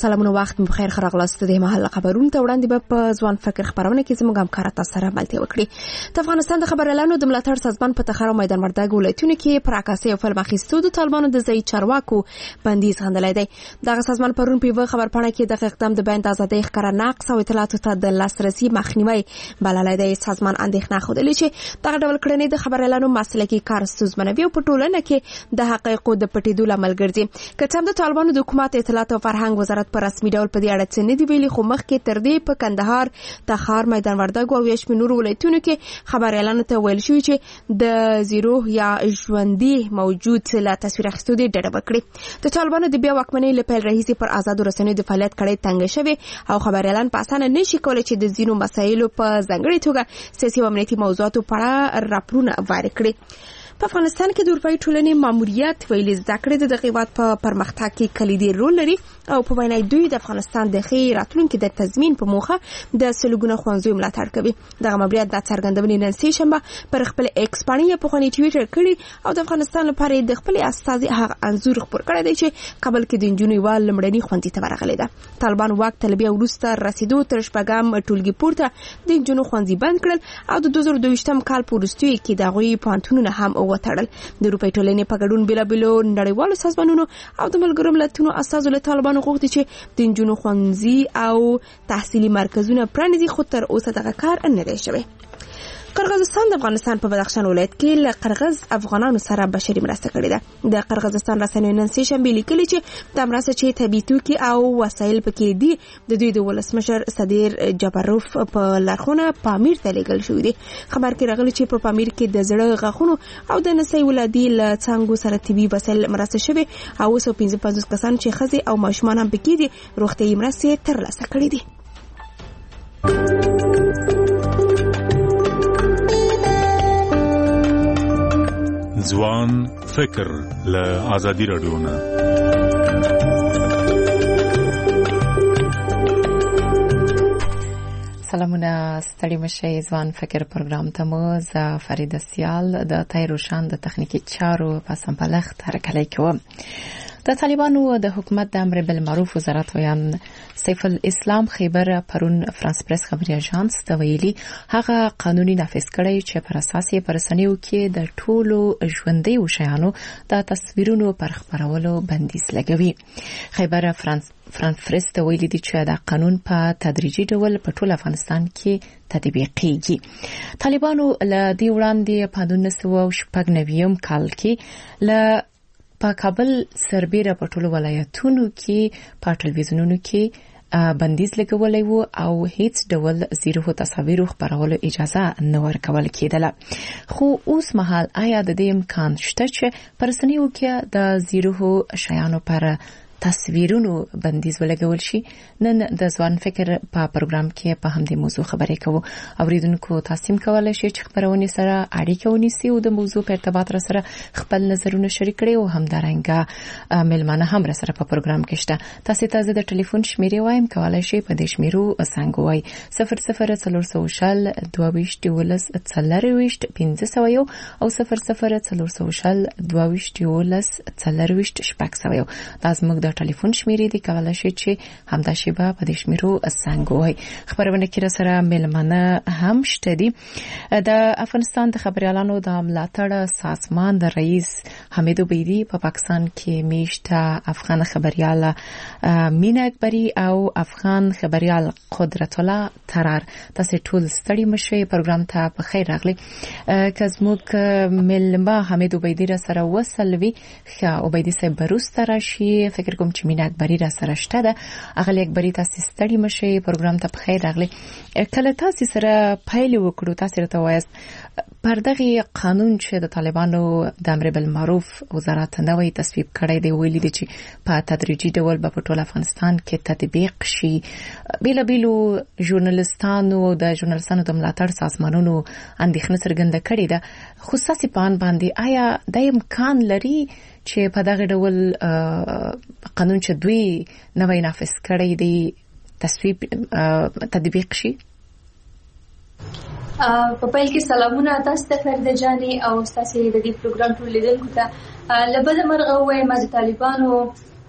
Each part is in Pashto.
سلامونه وخت مو بخیر خراغلاست د محل خبرونه ته وړاندې به په ځوان فکر خبرونه کې زموږ همکار تاسو سره ملتیا وکړي. د افغانستان د خبر اعلانو د ملاتړ سازمان په تخار او میدان وردګ ولایتونو کې پر عکاسي او فلم اخیستو د طالبانو د ځای چارواکو بندیز غندلای دی. دغه سازمان پرون په خبرپاڼه کې د اقدام د بیان د ازادۍ ښکارا نقص او اطلاعاتو ته د لاسرسي مخنیوي بللای دی. سازمان اندېښنه خوده چې دغه ډول کړنې د خبر اعلانو مسلکي کار ستونزمنوي او په ټولنه کې د حقایقو د پټېدو لامل ګرځي. که څنګه د طالبانو د حکومت اطلاعات او فرهنګ وزارت په رسمي ډول په دې اړه څه نه دی ویلي، خو مخکې تر دې په کندهار، تخار، میدان وردګ او یشمن نور ولایتونو کې خبر اعلان ته ویل شوی چې د زیرو یا ژوندۍ موجود له تصویر اخیستو دی ډډه وکړي. د طالبانو د بیا واکمنۍ له پیل راهیسې پر آزادو رسنیو د فعالیت کړۍ تنګ شوی او خبر اعلان په اسانه نشي کولای چې د ځینو مسایلو په ځانګړې توګه سیاسي او امنیتي موضوعاتو په اړه راپورونه وارد کړي. په افغانستان کې د اروپایي ټولنې ماموریت ویلي زده کړې د هیواد په پرمختګ کې کلیدي رول لري او په وینا دوی د افغانستان د ښې راتلونکي د تضمین په موخه د سلګونه ښوونځیو ملاتړ کوي. دغه ماموریت د څرګندونې نن سې شنبه پر خپل ایکس باندې په خوني ټویټر کړی او د افغانستان لپاره د خپل استازي هغه انزور خبر کړی دی چې کابل کې د انجونې وال لمړني ښوونځي ته ورغلي ده. طالبان واک طلبي وروسته رسیدو تر شپږم ټولګي پورته د انجونو ښوونځي بند کړل او د 2022م کال په وروستیو کې د غوي پانتونونه هم وتړل. د اروپای ټولنې په ګډون بیلابیلو نړیوالو سازمانونو او د ملګرو ملتونو اساسو له طالبانو غوښتي چې د انجونو ښوونځي او تحصیلي مرکزونه پرانیزي، خو تر اوسه دغه کار نه دی شوی. قرغیزستان د افغانستان په بدخشان ولایت کې له قرغیز افغانانو سره بشري مرسته کړې ده. د قرغیزستان رسنیو نن سې شنبه لیکلي چې د مرسته چې طبي توکي او وسایل پکې دي د دوی د ولسمشر صدیر جبروف په لارښوونه پامیر ته لېږل شوی دی. خبر کې راغلی چې په پامیر کې د زړه غاښونو او د نسي ولادي له څنګه سره طبي وسایل مرسته شوی او 155 کسان چې ښځې او ماشومان هم پکې دي روغتيایي مرستې ترلاسه کړې دي. ځوان فکر له ازادي رادیو نه. سلامونه، ستړي مشه. ځوان فکر پروګرام ته مو ز فرید سیال د تایروشان د تخنیکی چارو په سمبلخت هرکلی کوم. د طالبانو د حکومت د امر بالمعروف وزارت ویان سیف الاسلام خیبر پرون فرانس پریس خبري اژانس ته ویلي هغه قانوني نافذ کړی چې پر اساس یې پرسنیو کې د ټولو ژوندۍ وشیانو د تصویرونو پر خبرولو بندیز لګوي. خیبر فرانس پریس ته ویلي دي چې دا قانون په تدریجي ډول په ټول افغانستان کې تطبیقیږي. طالبانو له دې وړاندې په 1996 کال کې له په کابل سربېره په ټولو ولایتونو کې په ټلویزیونونو کې بندیز لګولای وو او هیڅ ډول زیرو تصاویر خبرولو اجازه نه ورکول کېدله. خو اوس مهال آیا د دې امکان شته چې پرسنیو کې د زیرو شیانو پر تصویرونو بندیز ولګول شي؟ نن د ځوان فکر په پروګرام کې په همدې موضوع خبرې کوو. اوریدونکو تاسو کولی شئ چې خبرونه سره اړیکه ونیسئ او د موضوع په ارتباط سره خپل نظرونه شریک کړئ او همدارنګه ملمانه هم سره په پروګرام کې شته. تاسو ته د ټلیفون شمیرې وایم، کولی شئ په دې شمیرو څنګه وای 0040 22 40 1501 او 0040 22 40 شپږ. دا زموږ ټلیفون شمیرې دي، کولی شئ چې همدا شیبه په دې شمیرو څنګه وای. خبرونه کې سره ملمنه هم شته دي. د افغانستان د خبريالانو د ملاتړ سازمان د رئیس حمید عبیدی په پاکستان کې میشته افغان خبريال مینا اکبری او افغان خبريال قدرت الله ترار. تاسو ټول ستړي مشه، پروګرام ته په خیر راغلی. کزموک ملما حمید عبیدی را سره وسلوي خا عبیدی صاحب بروست راشي. فکر کوم چې مینا اکبری را سره شته ده. اغلی اکبری تاسو ستړي مشه، پروګرام ته په خیر راغلی. کله تاسو سره پایل وکړو، تاسو راته وایست پر دغه قانون چې د طالبانو د امر بالمعروف وزارت نوې تصویب کړی دی، ویلي دي چې په تدریجي ډول په ټول افغانستان کې تطبیق شي. بیلابیلو ژورنالستانو د ژورنالستانو د ملاتړ سازمانونو اندېښنه څرګنده کړې ده. خصوصي پان باندې آیا د امکان لري چې په دغه ډول قانون چې دوی نوې نافذ کړی دی تصویب تطبیق شي؟ په پیل کې سلامونه تاسو ته فرده جاني او تاسو د دې پروګرام ټول لیدونکو ته. لبد مرغه وایم د طالبانو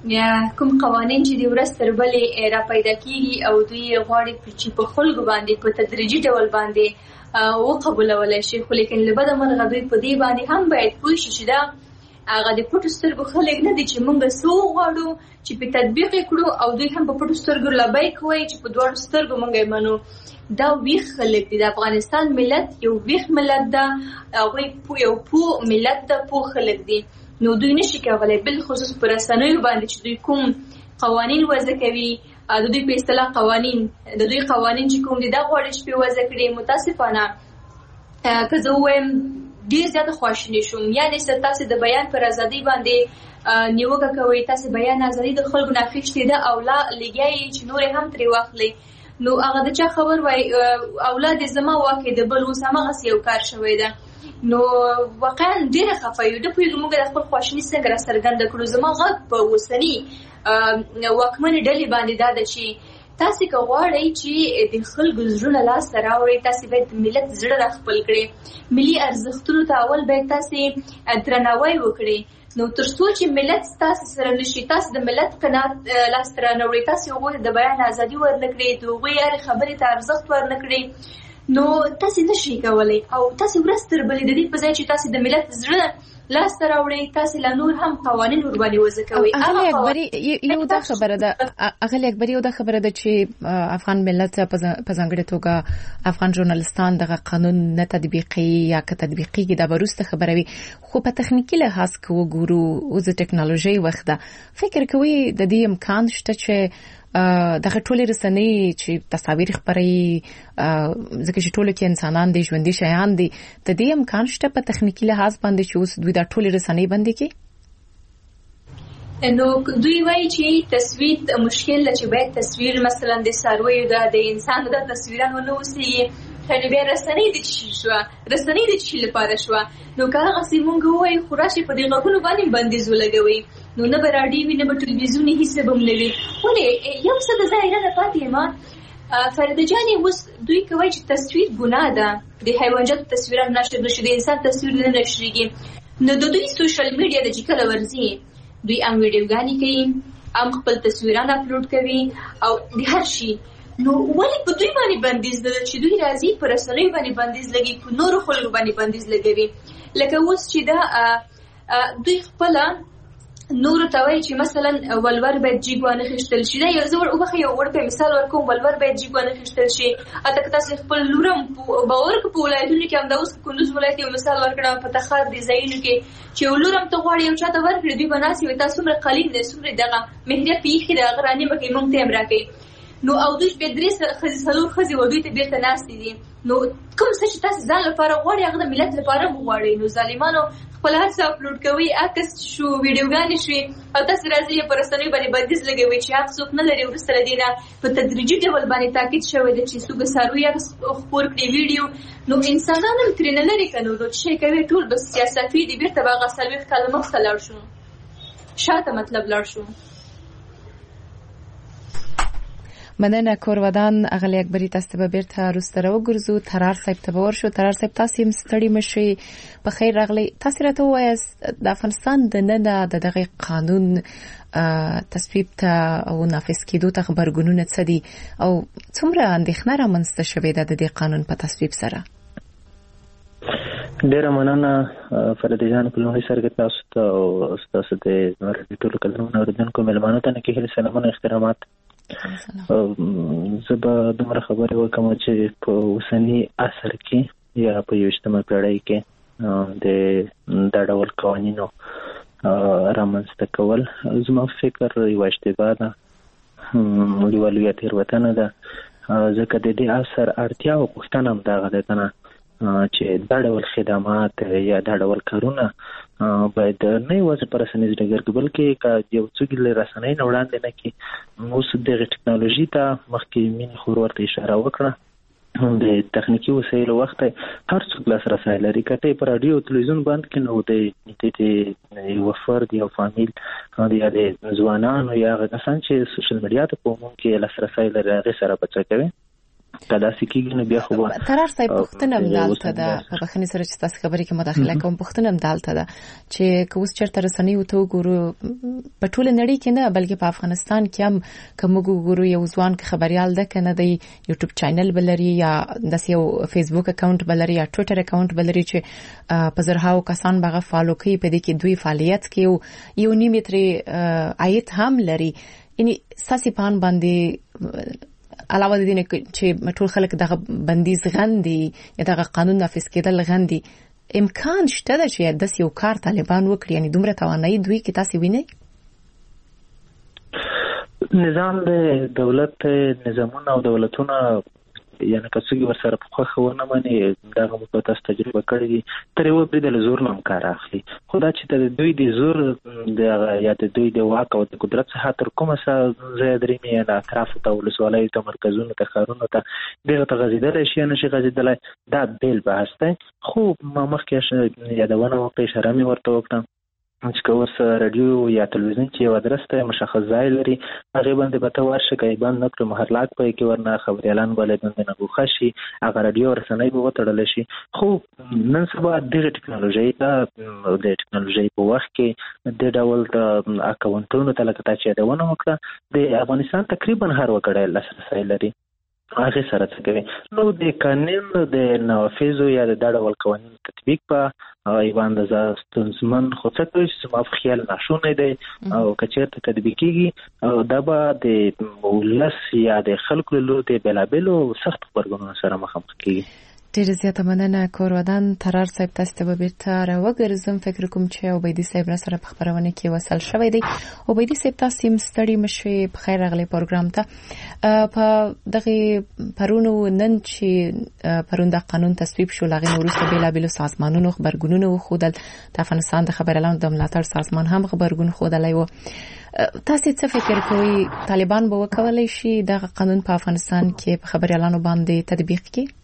کوم قوانین چې د ورځ تر بلې را پیدا کیږي او دوی غواړي چې په خلکو باندې په تدریجي ډول باندې وقبولولی شي، خو لیکن له بده مرغه دوی په دې باندې هم باید پوه شي چې دا هغه د پټو سترګو خلک نه دي چې موږ څه وغواړو چې په تطبیق یې کړو او دوی هم په پټو سترګو لبیک وایي چې په دواړو سترګو موږ یې منو. دا ویښ خلک دي. د افغانستان ملت یو ویښ ملت ده، هغوی یو پوه ملت ده، پوه خلک دي. نو دوی نشي کولی بالخصوص په رسنیو باندې چې دوی کوم قوانین وضع کوي، د دوی په اصطلاح قوانین چې کوم دي دا غواړي چې په وضع کړي. متاسفانه که زه ووایم ډېر زیاته خواشینی شوم. یعنې تاسې د بیان پر ازادۍ باندې نیوکه کوئ، تاسې بیان ازادي د خلکو نه اخیستې ده او لا لګیا یې چې نور هم ترې واخلئ. نو هغه د چا خبر وای اولاد زما واکې د بل اوس هماغسې یو کار شوی ده. نو واقعا ډېره خفه یو. نه پوهېږم موږ د خپل خواشیني څنګه راڅرګنده کړو. زما غږ په اوسني واکمنې ډلې باندې دا ده چې تاسې که غواړئ چې د خلکو زړونه لاسته راوړئ، تاسې باید د ملت زړه راخپل کړئ. ملي ارزښتونو ته اول باید تاسې درناوی وکړئ. نو تر څو چې ملت تاسې سره نشي، تاسې د ملت قناعت لاسته رانه وړئ، تاسې هغوی ته د بیان ازادي ورنه کړئ، د هغوی هرې خبرې ته ارزښت ورنه کړئ، نو تاسې نشئ کولی. او تاسې ورځ تر بلې د دې په ځای چې تاسې د ملت زړه لاسته راوړئ، تاسې لا نور هم قوانین ورباندې وضع کوئ. اغلې اکبري یو دا خبره ده چې افغان ملت په ځانګړې توګه افغان ژورنالستان دغه قانون نه تطبیقي یا که تطبیقیږي دا به وروسته خبره وي. خو په تخنیکي لحاظ که وګورو اوس د ټکنالوژۍ وخت ده، فکر کوئ د دې امکان شته چې دغه ټولې رسنۍ چې تصاویر خپروي، ځکه چې ټولو کې انسانان دي، ژوندي شیان دي، د دې امکان شته په تخنیکي لحاظ باندې چې اوس دوی دا ټولې رسنۍ بندي کړي؟ نو دوی وایي چې تصویر مشکل ده، چې باید تصویر مثلا د څارویو د انسانو د تصویرانو نه اوسېږي. نو بیا رسنۍ د څه لپاره شوه؟ نو که هغسې مونږ ووایو خو راشئ په دې غږونو باندې بندیز ولګوئ، نو نه به راډیو وي، نه به ټلویزیون وي، هېڅ به هم نه وي. ولې یو څه د ځای حیرانه پاتې یم فریده جانې. اوس دوی کوي چې تصویر ګناه ده، د حیواناتو تصویران نشر نشي، د انسان تصویر نه نشریږي. نو د دوی سوشل میډیا د چې کله ورځي، دوی هم ویډیوګانې کوي، هم خپل تصویران اپلوډ کوي او د هر شي. نو ولې په دوی باندې بندیز ده چې دوی راځي په رسنیو باندې بندیز لګي، په نورو خلکو باندې بندیز لګوي؟ لکه اوس چې دا دوی خپله نورو ته وایي چې مثلا ولور باید جیګ وانه خیشتل شي. دا یو زه وبخښئ یو وړ په مثال ورکوم، ولور باید جیګ وانه خیشتل شي. حتی که تاسې خپل لور هم باور که په ولایتونو کې همدا اوس کندوز ولایت یو مثال ورکړم، په تخار دې ځایونو کې چې یو لور هم ته غواړې یو چا ته ورکړې، دوی به ناست وي تا څومره قلیل دی، څومره دغه مهریه په ایښې ده، هغه رانیمه کوي، موږ ته یې هم راکوي. نو او دوی بیا 3 ښځې 4 ښځې و دوی ته بیرته ناستې دي. نو کوم څه چې تاسې ځان لپاره غواړئ هغه د ملت لپاره هم غواړئ. نو ظالمانو خپل هر څه اپلوډ کوي، عکس شو، ویډیوګانې شوې، او تاسې راځئ په رسنیو باندې بندیز لګوئ چې حق څوک نه لري. وروسته له دې نه په تدریجي ډول باندې تاکید شوی دی چې څوک څاروي عکس خپور کړي ویډیو. نو انسانان هم ترې نه لرې که نو چې شی کوي ټول بس سیاستي دي. بیرته به هغه 40 کاله مخته لاړ شو، شاته مطلب لاړ شو. مننه کورودان. اغلی اکبري تاسو به بیرته وروسته راوګرځو. ترار صاحب ته به ورشو. ترار صاحب تاسو هم ستړي مشئ، په خیر راغلی. تاسو راته ووایاست د افغانستان دننه د دغه قانون تصویب ته او نافذ کېدو ته غبرګونونه څه دي او څومره اندېښنه رامنځته شوې ده د دې قانون په تصویب سره؟ ډیره مننه فرید جان. په لومړي سر کې تاسو ته او تاسو د ټولو کلمو اوریدونکو مېلمانو ته کې هیله سلامونه احترامات. زه به دومره خبرې وکړم چې په اوسني عصر کې یا په 21مه پېړۍ کې د ډول قوانینو رامنځته کول زما فکر یوه اشتباه ده، یوه لویه تېروتنه ده، ځکه د دې عصر اړتیا او غوښتنه هم دغه ده که نه چې دا ډول خدمات یا دا ډول کارونه باید نه یوازې په رسنیز ډګر کې بلکې که یو څوک له رسنۍ نه وړاندې نه کړي. اوس دغه ټکنالوژي ته مخکې مینې خور ورته اشاره وکړه، د تخنیکي وسایلو وخت هر څوک لاسرسی لري. که ته په راډیو او تلویزیون باندې کې نو د یو فرد یو فامیل یا د ځوانانو یا هغه کسان چې سوشل میډیا ته په عموم کې لاسرسی لري هغې سره به څه کوي؟ کدا سکیږي نو بیا خو ترار صاحب پښتنه مدالته ده په بخنی سره چې تاسو خبرې کې مداخله کوم پښتنه مدالته ده چې کوس چرته رسنۍ وته وګورو په ټوله نړۍ کې نه بلکې په افغانستان کې هم کوم وګورو یو ځوان خبريال ده کنه د یوټیوب چینل بلري یا د یو فیسبوک اکاونټ بلري یا ټوئیټر اکاونټ بلري چې په زرهاو کسان بغه فالو کوي په دې کې دوی فعالیت کوي یو نیمتري آیت هم لري یعنی ساسي پان باندې علاوه د دې چې ټول خلک دغه بندیز غندي یا دغه قانون نافذ کېدل غندي امکان شته چې د یو کار طالبان وکړي یعنی دومره توانایي دوی کې تاسو وینئ نظام د دولت نظامونه او دولتونه یعنی کڅوګي ورسره په خوونه باندې دغه په تاسو تجربه کړې دي تر یو پرې د زور نام کار اخلي خدا چې د دوی د زور د یا د دوی د واک او د قدرت څخه تر کومه زیات ریمه د اطراف ته ولسوالۍ ته مرکزونو ته خارونو ته دغه تغذیدل شي نه شي غذیدل دا بیل بحث دی خو ما مخکې یادونه وکړه اشاره مې ورته وکړه چې کوس رادیو یا تلویزیون چې یو ادرس مشخص ځای لري هغه باندې به ته ورشه کوي باندې نکړو محرلات پې کې ورنه خبريالان ولې باندې نه غوښشي هغه رادیو رسنۍ به وتړل شي خو نن سبا د ټکنالوژي په وخت کې د ډول د اکاونټونو ته لکه چې دا ونه وکړه د افغانستان تقریبا هر وګړی لاسرسي لري هغه سره څه کوي نو د قانون د نافذ یا د ډول قوانین تطبیق په ایوان د ستونزمن خو څه کوي چې ما خیال ناشونه دی او کچېرته تطبیق کیږي دا به د ولس یا د خلکو له لوري بلابلو سخت خبرګونونو سره مخامخ کیږي ډېر زیاته مننه کورودان ترار صاحب تاسو ته بیرته راوګرځم فکر کوم چې عبیدی صاحب را سره په خبرونه کې وصل شوی دی عبیدی صاحب تاسو هم ستړي مشوي په خیر راغلی پروګرام ته په دغه پرونو نن چې پرونده قانون تصویب شو لغې وروسته بلابل سازمانونو خبرګونونه وخودل د افغانستان د خبريالانو د ملاتړ سازمان هم خبرګون خودلای و تاسو څه فکر کوئ طالبان به وکولای شي د قانون په افغانستان کې په خبريالانو باندې تطبیق کړي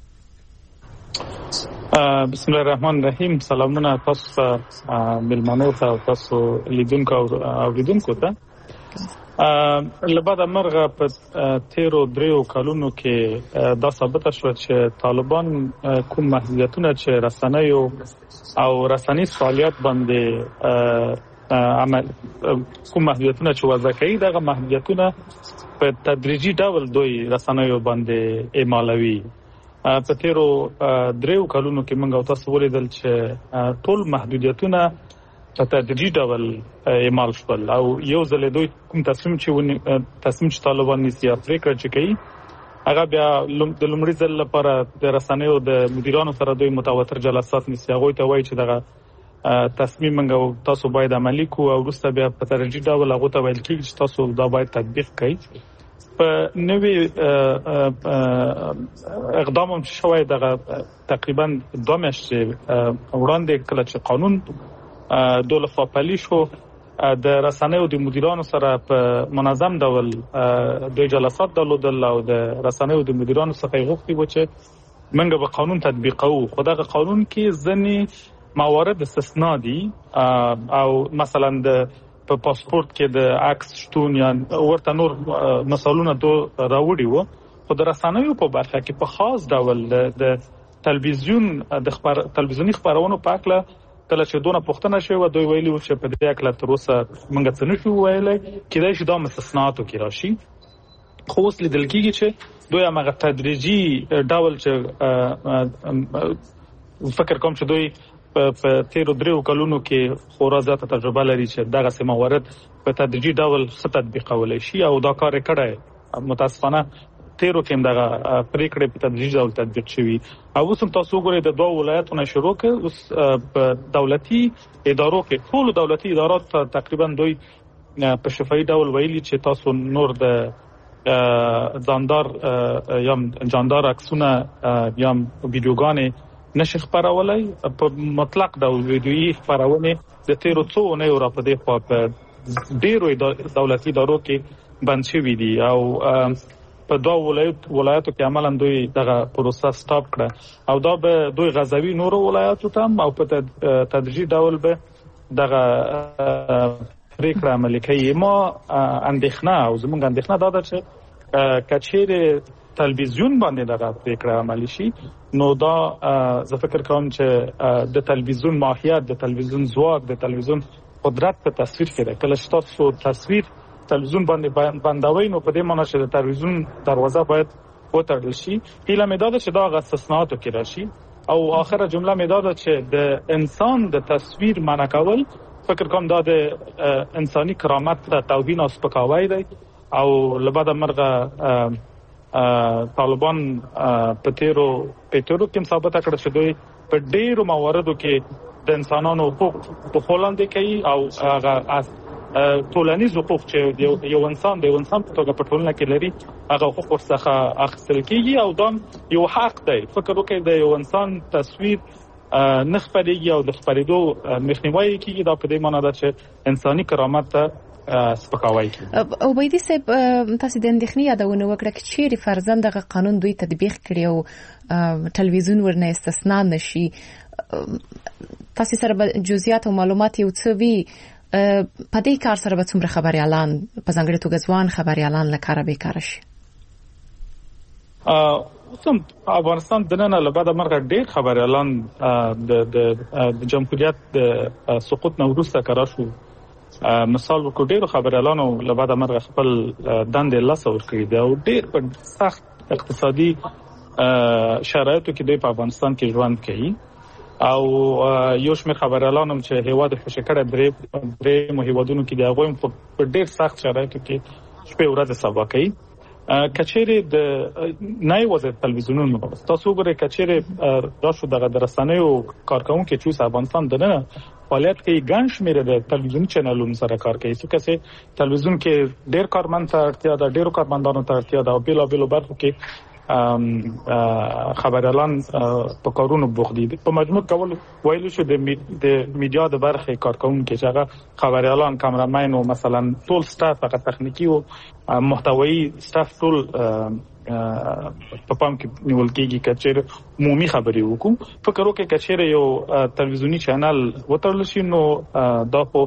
بسم الله الرحمن الرحیم سلامونه تاسو ملمنو ته تاسو لیدونکو او اوریدونکو ته لبعد مرغه په 13 کلونو کې دا ثابت شو چې طالبان کوم محدودیتونه چې رسنیو او رسنی فعالیت باندې عمل کوم محدودیتونه چې وضع کوي دغه محدودیتونه په تدریجي ډول دوی رسنیو باندې اعمالوي په 13 کلونو کې موږ تاسو ولیدل چې ټول محدودیتونه په تدریجي ډول اعمال شول او یو ځل دوی کوم تصمیم چې طالبان نيسي افریقا چې کوي هغه بیا د لومړي ځل لپاره د رسنیو د مدیرانو سره دوی متواتر جلسات نيسي هغه ته وایي چې دغه تصمیم موږ تاسو باید عملي کوو او وروسته بیا په تدریجي ډول هغه ته ویل کیږي چې تاسو دا باید تطبیق کړئ په نوې اقدام هم شوی دغه تقریبا 2 میاشتې وړاندې کله چې قانون دولت پالی شو د رسنیو د مدیرانو سره په منظم ډول د جلسات درلودل او د رسنیو د مدیرانو څخه غوښتي و چې موږ به قانون تطبیقو خو دغه قانون کې ځینې موارد استثنا دي او مثلا د په پاسپورت کې د عکس شتون یا ورته نور مسالونه راوړي وو خو د رسنیو په برخه کې په خاص ډول د تلویزیونی خبرونو په اړه کله چې دونه پوښتنه شوه دوی ویلي و چې په دې اړه تر اوسه موږ څه نشو ویلای کېدای شي دا مستثنااتو کې راشي خو اوس لیدل کېږي چې دوی هغه تدریجي ډول چې فکر کوم چې دوی په 13 کلونو کې خورا زیاته تجربه لري چې دغه سماورت په تدریجي ډول تطبیقولای شي او دا کار کړی متاسفانه 13 کې دغه پریکړې په تدریجي ډول تطبیق شوي او اوس هم تاسو وګورئ د 2 ولایتونو شروع کې اوس په دولتي ادارو کې ټول دولتي ادارات تقریبا دوی په شفاهي ډول ویلي چې تاسو نور د جاندار عکسونه یا ویډیوګانې نشي خبرولای په مطلق ډول ویډیويي خبرونه د 13 نه را په دې خوا په ډیرو دولتي ادارو کې بند شوي دي او په 2 ولایتو کې عملاً دوی دغه پروسه سټاپ کړه او دا به دوی غزوی نور ولایتو ته او په تدریجي ډول به دغه پریکړه عملي کوي ما اندېښنه او زموږ اندېښنه دا ده چې کچېره تلویزیون باندې دغه پریکړه عملی شي نو دا زه فکر کوم چې د تلویزیون ماهیت د تلویزیون ځواک د تلویزیون قدرت په تصویر کې ده. کله چې تاسو تصویر تلویزیون باندې بندوي نو په دې معنی چې د تلویزیون دروازه باید وتړل شي. هیله مې ده چې دا غو استثناءات کې راشي او اخره جمله مې ده چې د انسان د تصویر منع کول فکر کوم دا د انساني کرامت ته توهین او سپکاوی دی او لبعد مرغه طالبان په تیرو کې ثابت کړ چې دوی په ډیرو مواردو کې د انسانانو حقوق په خلاندې کوي او هغه ټولنیز حقوق چې یو انسان په توګه په ټولنه کې لري هغه حقوق ورڅخه اخیستل کیږي او دا یو حق دی. فکر وکړئ د یو انسان تصویر نه خپرېږي او د خپرېدو مخنیوي کیږي دا په دې معنی ده چې انساني کرامت ته سپکاوی کوي. او بيدي صاحب تاسو د اندېښنې یادونه وکړه چې چیرې فرضاً دغه قانون دوی تطبیق کړي او تلویزیون ورنه استثناء نشي تاسو سره جزئیات او معلومات یو څه وی په دې کار سره به څومره خبريالان په ځانګړي توګه ځوان خبريالان لکاره بیکاره شي؟ اوسم افغانستان دننه لبعد مرغه ډېر خبريالان د جمهوریت د سقوط نه وروسته کار شو. مثال وکړو ډېر خبريالانو لبعد مرغه خپل دندې لاس ور کړی دی او ډېر په سخت اقتصادي شرایطو کې د افغانستان کې ژوند کوي او یو شمېر خبريالان هم چې هیواد خوشکړه درې هیوادونو کې دی هغه په ډېر سخت شرایطو کې شپه ورځ سبا کوي. کچېره د نه وځي تلویزیونونو تاسو وګورئ کچېره دا شو دغه درسنیو کارکونکو چې افغانستان دنه فعالیت کوي ګڼ شمېر د تلویزیون چینلونو سره کار کوي چې کسه تلویزیون کې ډېر کارمند ته اړتیا ده ډېر کارمندانو ته اړتیا ده او بل برخو کې خبريالان په کارونو بوخت دي. په مجموع کول ویلو شو د میډیا د برخې کارکونکو چې هغه خبريالان کامرامین او مثلا ټول سټاف هغه تخنیکی او محتوایی سټاف ټول په پام کې نیول کېږي کچېره عمومي خبري وکړو. فکر وکړئ کچېره یو تلویزیونی چینل وترل شي نو دا په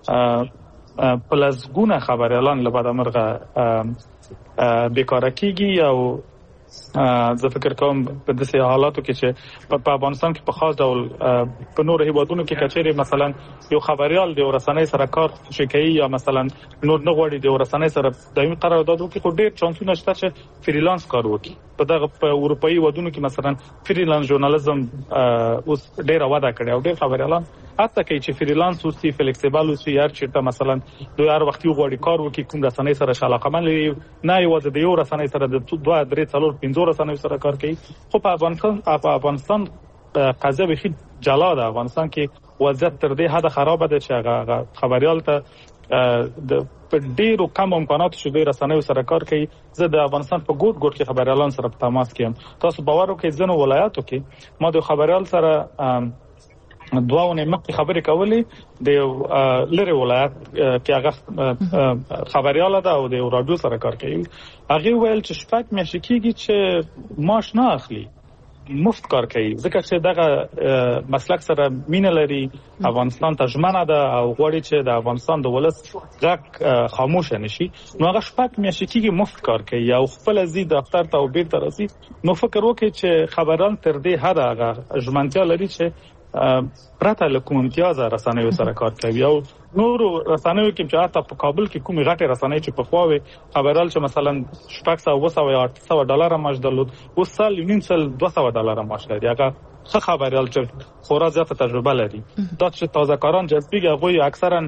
پلسګونه خبريالان لپاره مرغه بیکاره کېږي او زه فکر کوم په داسې حالاتو کې چې په افغانستان کې په خاص ډول په نور هیوادونو کې کچېره مثلا یو خبريال د ورسنۍ سره کار شي یا مثلا نور نه غوړي د ورسنۍ سره دایمي قرارداد وکړي خو ډېر چانسونه شته چې فریلانس کار وکړي. په دغه اروپאי ودونو کې مثلا فریلانس ژورنالیزم اوس ډېر وده کړي او ډېر خبريالان حتی کې چې فریلانس او سی فلیکسیبل او سی هر چیرته مثلا دوی هر وخت یو غوړي کار وکړي کوم رسنۍ سره شالاقمن لري نه یو د یو رسنۍ سره د 2 3 4 5 رسنۍ سره کار کوي. خو په افغانستان قضیه به جلا ده. افغانستان کې وضعیت تر دې حد خراب ده چې هغه خبريال ته د ډیرو کم امکاناتو شوی رسنۍ سره کار کوي. زه د افغانستان په ګوټ کې خبريالان سره په تماس کې یم. تاسو باور وکړئ ځنو ولایاتو کې ما د خبريال سره دوونه مخکې خبرې کولې د لری ولایت کې هغه خبريال ده او د رادیو سره کار کوي. هغه ویل چې شپږ میاشتې کېږي چې معاش نه اخلي مفت کار کوي ځکه چې دغه مسلک سره مینه لري افغانستان ته ژمنه ده او غواړي چې د افغانستان د ولس غږ خاموش نشي. نو هغه شپږ میاشتې کېږي مفت کار کوي او خپل زی دفتر ته او بیرته راځي. نو فکر وکړئ چې خبران تر دې حد هغه ژمنتیا لري چې پرته له کوم امتیاز رسنیو سره کار کوي او نور رسنیو کې چې حتی په کابل کې کومې غټه رسنۍ چې په خواوي خبرال چې مثلا $600 یا $800 معاش درلود او سال یونیم سال $200 معاش لري. هغه څه خبرال چې خورا زیاته تجربه لري دا چې تازه کاران جذبیږي هغه اکثرا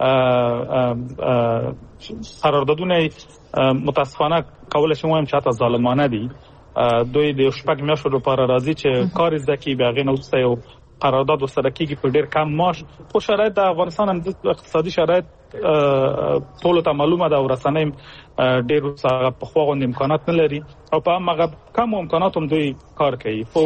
قراردادونه متاسفانه کول شي وایم چې حتی ظالمانه دي. دوی د شپږ میاشتو لپاره راځي چې کار زده کوي بیا غو نوسته یو قرارداد سره کېږي په ډېر کم معاش. خو شرایط د افغانستان هم د اقتصادي شرایط ټول ته معلومه ده او رسنۍ ډېر په خو غو امکانات نه لري او په هغه کم امکانات هم دوی کار کوي. خو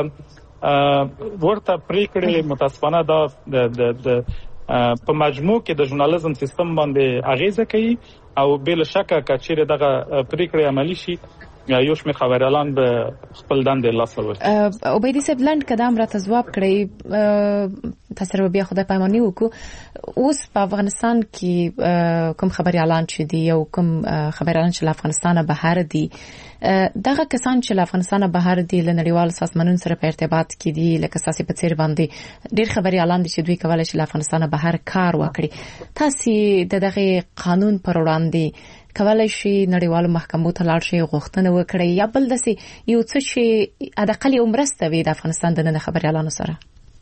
ورته پریکړې متاسفانه دا د په مجموع کې د ژورنالیزم سیستم باندې اغیزه کوي او بل شک کچېره دغه پریکړې عملی شي یو شمېر خبريالان به خپل دندې لاسته ورکړي. عبیدي صاحب لنډ قدم راته ځواب کړی، تاسو به بیا خدای پاماني وکړو. اوس په افغانستان کې کوم خبريالان چې دي او کوم خبريالان چې له افغانستانه بهر دي، دغه کسان چې له افغانستانه بهر دي له نړیوال سازمانونو سره په ارتباط کې دي، لکه تاسو په څیر باندې ډېر خبريالان دي چې دوی کولای شي له افغانستانه بهر کار وکړي. تاسو دغه قانون پر وړاندې کولای شي نړیوالو محکمو ته لاړ شي، غوښتنه وکړي یا بل داسې یو څه چې حداقل یو مرسته وي د افغانستان د نن خبريالانو سره؟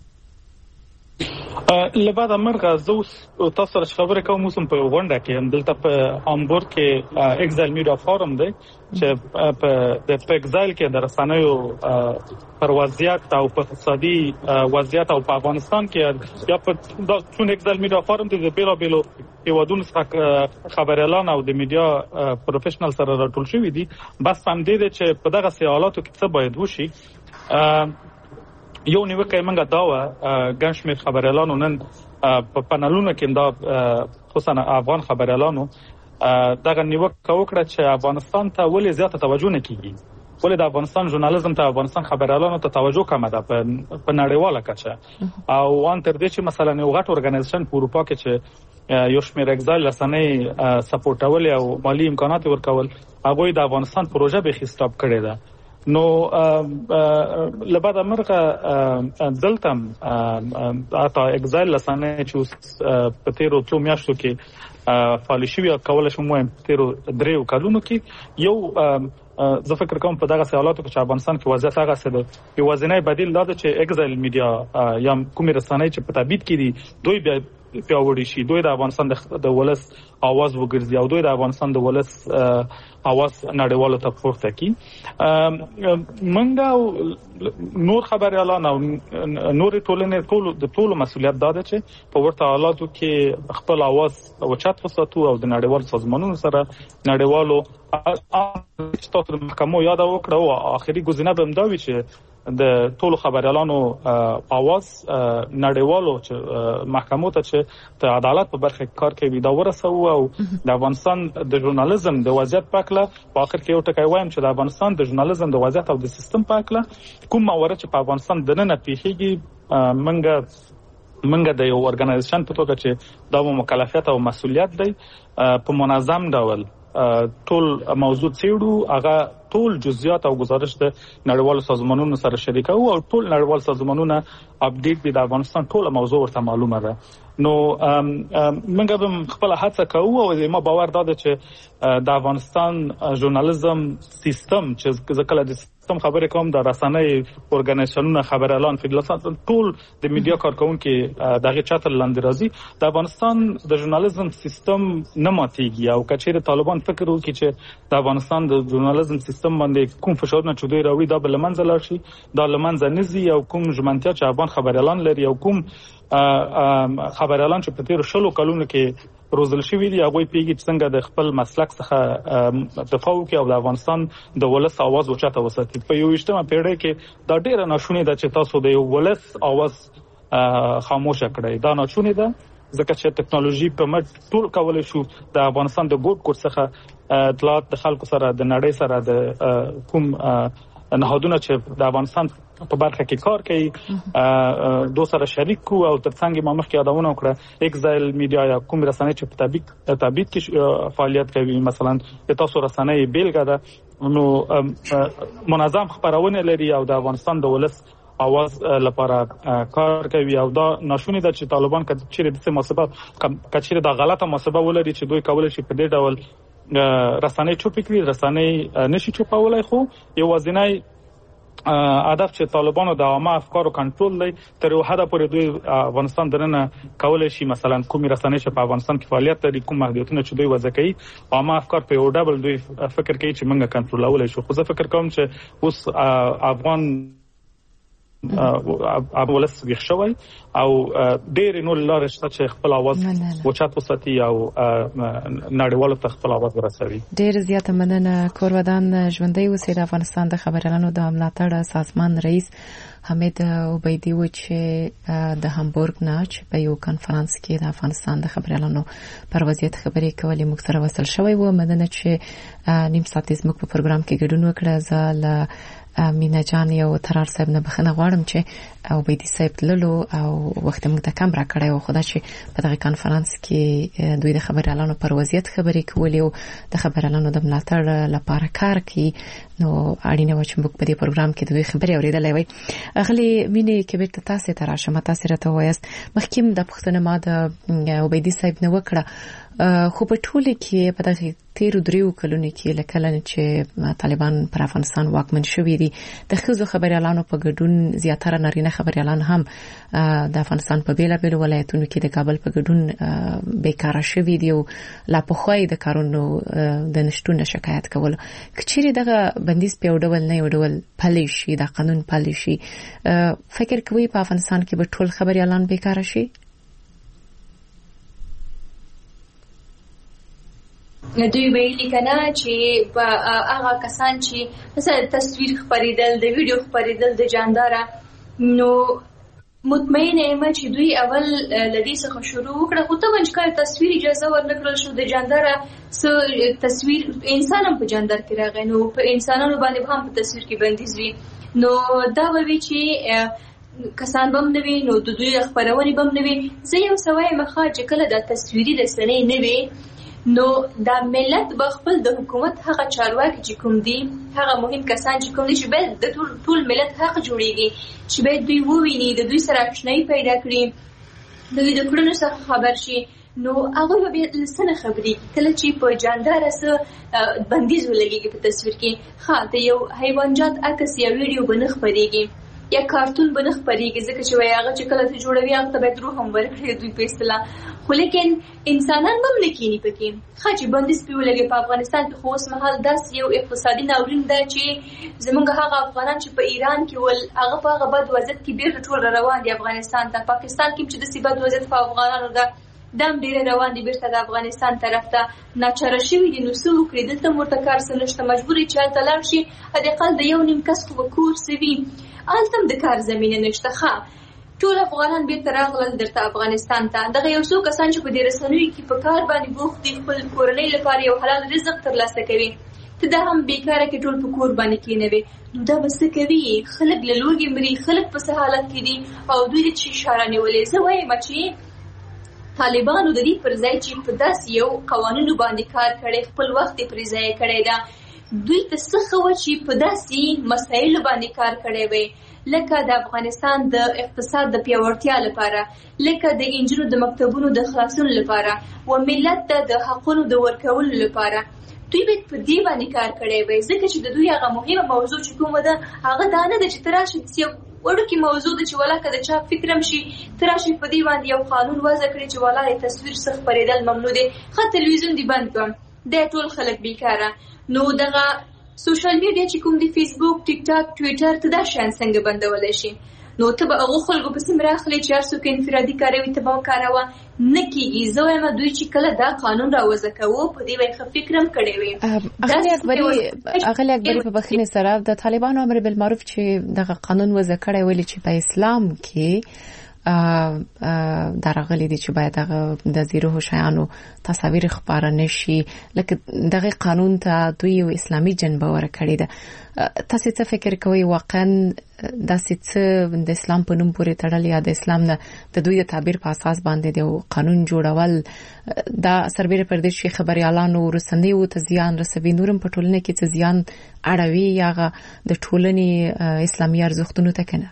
لبعد مرغه زوس تاسو سره خبرې کوم اوسم په غونډه کې دلته په امبور کې اگزایل میډیا فورم دی چې په اگزایل کې د رسنیو پر وضعیت او په اقتصادي وضعیت او په افغانستان کې یا په څون اگزایل میډیا فورم د بیلو یوادون خبريالان او د میډیا پروفیشنل سره راټول شوی دي. بس هم دې چې په دغه سیالاتو کې څه باید وشي. یو نیوکه منګه دا و ګنشمیر خبريالانو نن په پانلونو کې دا خصوصا افغان خبريالانو دغه نیوکه وکړه چې افغانستان ته ولې زیاته توجه نه کیږي، ولې د افغانستان ژورنالیزم ته افغانستان خبريالانو ته توجه کمه ده په نړیواله کچه. او وان تر دې چې مثلا یو غټ اورګنایزیشن په اروپا کې چې یو شمېر اگزایل رسنۍ سپورټول او مالی امکانات ورکول، هغه د افغانستان پروژه به خستاب کړی ده. نو لبعد مرغه دلتم اتا اگزایل رسنۍ چې په تیرو څو میاشتو کې فعال شوی او کولای شم وایم تیرو دریو کلونو کې یو زه فکر کوم په دغه سیالاتو کې چې افغانستان کې وضعیت هغه څه ده، یو وزنای بدیل دا چې اگزایل میډیا یا کومې رسنۍ چې په تبعید کې دي دوی بیا پیاوړي شي، دوی د افغانستان د ولس आवाज وګرځي او دوی د افغانستان د ولس आवाज نړیوالو ته پورته کړي. منګه نور خبريالان او نور ټولنې ټول مسؤلیت دا ده چې په ورته حالاتو کې خپل आवाज اوچت وساتو او د نړیوال سازمانونو سره نړیوالو تاسو د محکمو یاد وکړو. اخري ګزینه به مداوي چې د ټولو خبريالانو आवाज نړیوالو چې محکمو ته چې د عدالت په برخه کې کار کوي دا ورسو او د افغانستان د ژورنالیزم د وضعیت په اړه په اخر کې یو ټکی وایم چې د افغانستان د ژورنالیزم د وضعیت او د سیستم په اړه کوم موارد چې په افغانستان د نن پیښیږي منګه د یو اورګنایزیشن په توګه چې دا مکلفیت او مسؤلیت دی په منظم ډول ټول موضوع څېړو، هغه ټول جزئیات او گزارش د نړیوالو سازمانونو سره شریکو او ټول نړیوال سازمانونه اپډیټ د افغانستان ټول موضوع ورته معلومه ده. نو موږ به خپل هڅه کوو او ما باور دا ده چې د افغانستان ژورنالیزم سیستم چې ځکه د سیستم خبرې کوم د رسنۍ اورګنایزیشنونو خبريالان فدراسیون ټول د میډیا کارکونکو دغه چتر لاندې راځي. د افغانستان د ژورنالیزم سیستم نه ماتيږي او کچېره طالبان فکر وکړي چې د افغانستان د ژورنالیزم سیستم باندې کوم فشارونه چې دوی راوړي دا بل منځ لار شي، دا لمنځه نزي او کوم ژمنتیا چې افغان خبريالان لري او کوم خبريالان چې په تیر شلو کلونو کې روزل شوی دی هغه پیږي څنګه د خپل مسلک څخه دفاع وکړي او د افغانستان د ولس आवाज اوچته وساتي. په 21مه پیړۍ کې دا ډیره ناشونې ده چې تاسو د یو ولس आवाज خاموش کړئ. دا ناشونې ده ځکه چې ټکنالوژي په مټ ټول کولای شو د افغانستان د ګوټ کوټ څخه اطلاعات د خلکو سره د نړۍ سره د کوم نهادونه چې د افغانستان په برخه کې کار کوي دوه سره شریک کو او ترڅنګ ما مخکې یادونه وکړه اگزایل میډیا یا کوم رسنۍ چې په تبعید کې فعالیت کوي، مثلا تاسو رسنۍ بیلګه ده نو منظم خبرونه لري او د افغانستان د ولس आवाज لپاره کار کوي او دا ناشونی ده چې طالبان کچېره د مسبب کچېره د غلطه مسبب ولري چې دوی کولای شي په دې ډول رسنۍ چوپ کړي، رسنۍ نشي چوپولای. خو یو وزنای هدف چې طالبانو د عامه افکارو کنټرول لري تر یو حد پورې دوی افغانستان درنه کولای شي مثلا کومي رسنۍ چې په افغانستان کې فعالیت لري کوم محدودیتونه چې دوی وضع کوي عامه افکار په یو ډول دوی فکر کوي چې موږ کنټرولولای شو. خو زه فکر کوم چې اوس افغان ولس غښ شوی او ډېر نو لاره شته چې خپل आवाज وچات وساتي او نړیوالو ته خپل आवाज ورسوي. ډېر زیاته مننه. کورودان ژوندۍ اوسې. د افغانستان د خبريالانو د ملاتړ سازمان رئیس حمید عبیدی و چې د هامبورګ نه چې په یو کانفرنس کې د افغانستان د خبريالانو پر وضعیت خبرې کولې موږ سره وصل شوی و. مننه چې نیم ساعت زموږ په پروګرام کې ګډون وکړه. زه له مینا جان یو ترار صاحب نه بخښنه غواړم چې عبیدی صاحب تللو او وخت موږ ته کم راکړی او خدای چې په دغه کانفرنس کې دوی د خبريالانو پر وضعیت خبرې کولې او د خبريالانو د ملاتړ لپاره کار کوي. نو اړینه و چې موږ په دې پروګرام کې دوی خبرې اورېدلې وای. اغلی مینې کې بیرته تاسو ته راشم. تاسو راته وایست مخکې د پښتنه ما د عبیدی صاحب نه وکړه خو په ټوله کې په دغه 13 کلونو کې لکه چې طالبان پر افغانستان واکمن شوي دي د ښځو خبريالانو په ګډون زیاتره نارینه خبريالان هم د افغانستان په بیلابیلو ولایتونو کې د کابل په ګډون بیکاره شوي دي او لا پخوای د کارونو د نشټون شکایت کول. کچېری دغه بندیز په ډول نه ډول پلي شي د قانون پلي شي فکر کوي په افغانستان کې به ټول خبريالان بیکاره شي؟ دوی ویلي کنه چې هغه کسان چې مثلا تصویر خبرېدل د ویډیو خبرېدل د جانداره نو مطمئنه یم چې دوی اول لدی څخه شروع وکړه خو ته منځکار تصویر اجازه ورنکړل شو د جانداره تصویر انسان هم په جاندار کې راغی نو په انسانانو باندې هم په تصویر کې بندیز وي نو دا وی چې کسان بم نوي نو د دوی خبرونه بم نوي. زه یو سوای مخه چې کله د تصویري رسنۍ نه وي نو دا ملت به خپل د حکومت هغه چارواکي چې کوم دي هغه مهم کسان چې کوم دي چې به د ټول ملت حق جوړيږي چې به دوی وویني د دوی سره آشنایي پیدا کړي دوی د کړنو څخه خبر شي نو هغه به لسنه خبري کله چې په جاندار سره بندیز ولګي په تصویر کې د یو حیوانات عکس یا ویډیو بنخ پرېږي یا کارتون بنخ پرېږي ځکه چې هغه چې کله ته جوړوي هغه به درو هم ورکړي دوی په اصطلاح خو لیکن انسانان هم لیکيني پکې چې بندیز پیولګي په افغانستان کې خو اوس مهال داس یو اقتصادي ناورین ده چې زمونږ هغه افغانان چې په ایران کې ول هغه په هغه بد وضعیت کې بیرته ټول روان دي افغانستان ته پاکستان کې چې د سیبد وضعیت په افغانانو ده دم ډیر روان دي بیرته د افغانستان طرف ته ناچاره شوی دي نو څو کړی دلته مرتکار سنشته مجبورې چې تلل شي اقل د یو نیم کس په کور سوي التم د کار زمينه نشته ټول افغانان بیرته راغلل درته افغانستان ته دغه یو څو کسان چې په دې رسنوي کې په کار باندې بوخت دي خپل کورنۍ لپاره یو حلال رزق ترلاسه کوي ته دا هم بیکاره کې ټول په کور باندې کېنوي نو دا بس کوي خلک له لوګي مري خلک په حالت کې دي او دوی د چی اشاره نیولې زه وایم چې طالبانو د دې پر ځای چې په داس یو قوانینو باندې کار کړي خپل وخت پر ځای کړي دا دوی ته څه خو چې په داسي مسایلو باندې کار کړي وي لکه د افغانستان د اقتصاد د پیاوړتیا لپاره لکه د انجینرو د مکتبونو د خلاصون لپاره او ملت د حقوقو د ورکولو لپاره دوی به په دې باندې کار کړي وي ځکه چې د دوی هغه مهمه موضوع چې کومه ده هغه دا نه ده چې تراشه وړوکی موضوع ده چې ولاکه د چا فکرم شي تراشه په دې باندې یو قانون وضع کړي چې ولای تصویر څخه پرېدل ممنوع دي تلویزیون دی بند کړم د ټول خلک بیکاره نو دغه سوشل میډیا چې کوم دی فیسبوک ټیک ټاک ټوئیټر ته دا شان څنګه بندول شي نو ته به هغه خلکو په سم راخلي چې هر څوک انفرادي کاروي ته به کاروه نکېږي زه وایم دوی چې کله دا قانون راوځه کوو په دې وای فکرم کړی وي اغلی اکبری په بخښنې سره د طالبانو امر بالمعروف چې دغه قانون وضع کړی ویلي چې په اسلام کې درغلي دي چې باید د زیرو شیانو تصاویر خبره نشي لکه دغه قانون ته دوی یو اسلامي جنبه ورکړي ده تاسو څه فکر کوئ واقعا داسې څه د اسلام په نوم پورې تړل یا د اسلام نه د دوی د تعبیر په اساس باندې د قانون جوړول دا سربېره پر دې چې خبريالانو رسنۍ او ته زیان رسوي نورم په ټولنه کې څه زیان اړوي یا د ټولنې اسلامي ارزښتونو ته کنه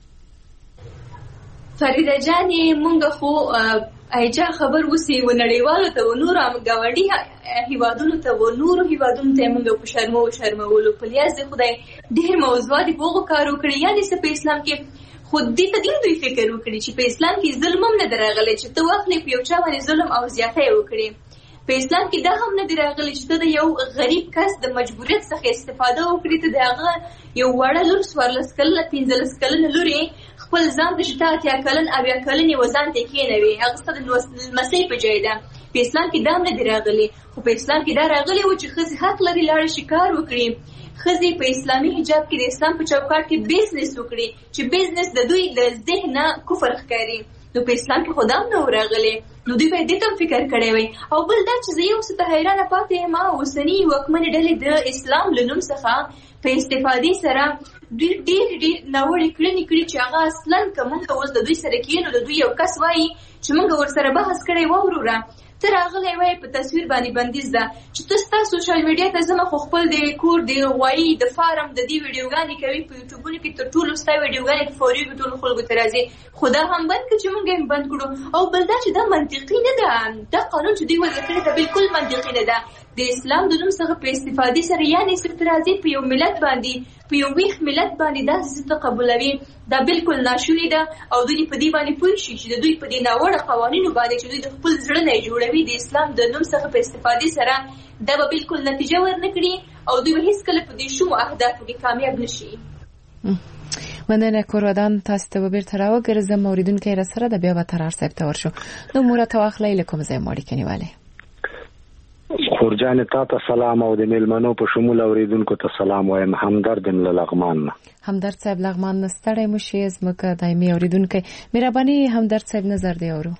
فریده جانې مونږ خو ایجا خبر وسی و نړیوالو ته و نور غوړي هیوادونو ته و نور هیوادونو ته مونږ په شرمولو په لیاز خدای ډېر موضوعات په کارو کړی یعنی څه په اسلام کې خود دې ته دوی فکر وکړي چې په اسلام کې ظلم هم نه درغلي چې ته واخلې په یو چا باندې ظلم او زیاته وکړي په اسلام کې دا هم نه دی راغلی چې ته د یو غریب کس د مجبوریت څخه استفاده وکړې، ته د هغه یو وړه لور 14 کلنه 15 کلنه لور خپل ځان ته چې 80 کلن 80 کلن یې وزن ته کېنوي، هغه ستا د لمسۍ په ځای ده. په اسلام کې دا هم نه دی راغلی، خو په اسلام کې دا راغلی و چې ښځې حق لري لاړې شي کار وکړي. ښځې په اسلامي حجاب کې د اسلام په چوکاټ کې بزنس وکړي چې بزنس د دوی د ذهنه کفر ښکاري. نو په اسلام کې خو دا هم نه و راغلی، نو دوی باید دې ته فکر کړی وی. او بل دا چې زه یو څه ته حیرانه پاتې یم، اوسني واکمنې ډلې د اسلام له نوم څخه په استفادې سره ډېر ناوړه کړنې کړي چې هغه اصلا که موږ اوس د دوی سره کېنو، د دوی یو کس وایي چې موږ ورسره بحث کړی و وروره ته راغلی وایې په تصویر باندې بندیز ده چې ته ستا سوشل میډیا ته ځمه، خو خپل د کور د غوایي د فارم د دې ویډیوګانې کوي په یوټیوبونو کې، تر ټولو ستا ویډیوګانې په فوري په ټولو خلکو ته راځي. خو دا هم بند کړه چې موږ یې بند کړو. او بل دا چې دا منطقي نه ده، دا قانون چې دوی وضع کړی دا بالکل منطقي نه ده. د اسلام د نوم څخه په استفادې سره یعنې صرف راځي په یو ملت باندې، په یو ویښ ملت باندې داسې څه قبولوي، دا بالکل ناشونې ده. او دوی په دې باندې پوه شي چې د دوی په دې ناوړه قوانینو باندې چې دوی د خپل زړه نه جوړوي د اسلام د نوم څخه په استفادې سره، دا به بالکل نتیجه ورنه کړي او دوی به هیڅکله په دې شومو اهدافو کې کامیاب نشي. مننه کورودان، تاسو ته به بیرته راوګرځم. اوریدونکي را سره د بیا به ترار صاحب ته ورشو. نو مرته واخلې لکم زه ماړي کنيواله خورجان ته سلام او د میلمنو په شمول اوریدونکو ته سلام وایم. همدرد لغمان. همدرد صاحب لغمان نستړی مشي زمکه دایمي اوریدونکو مهرباني همدرد صاحب نظر دی اورو.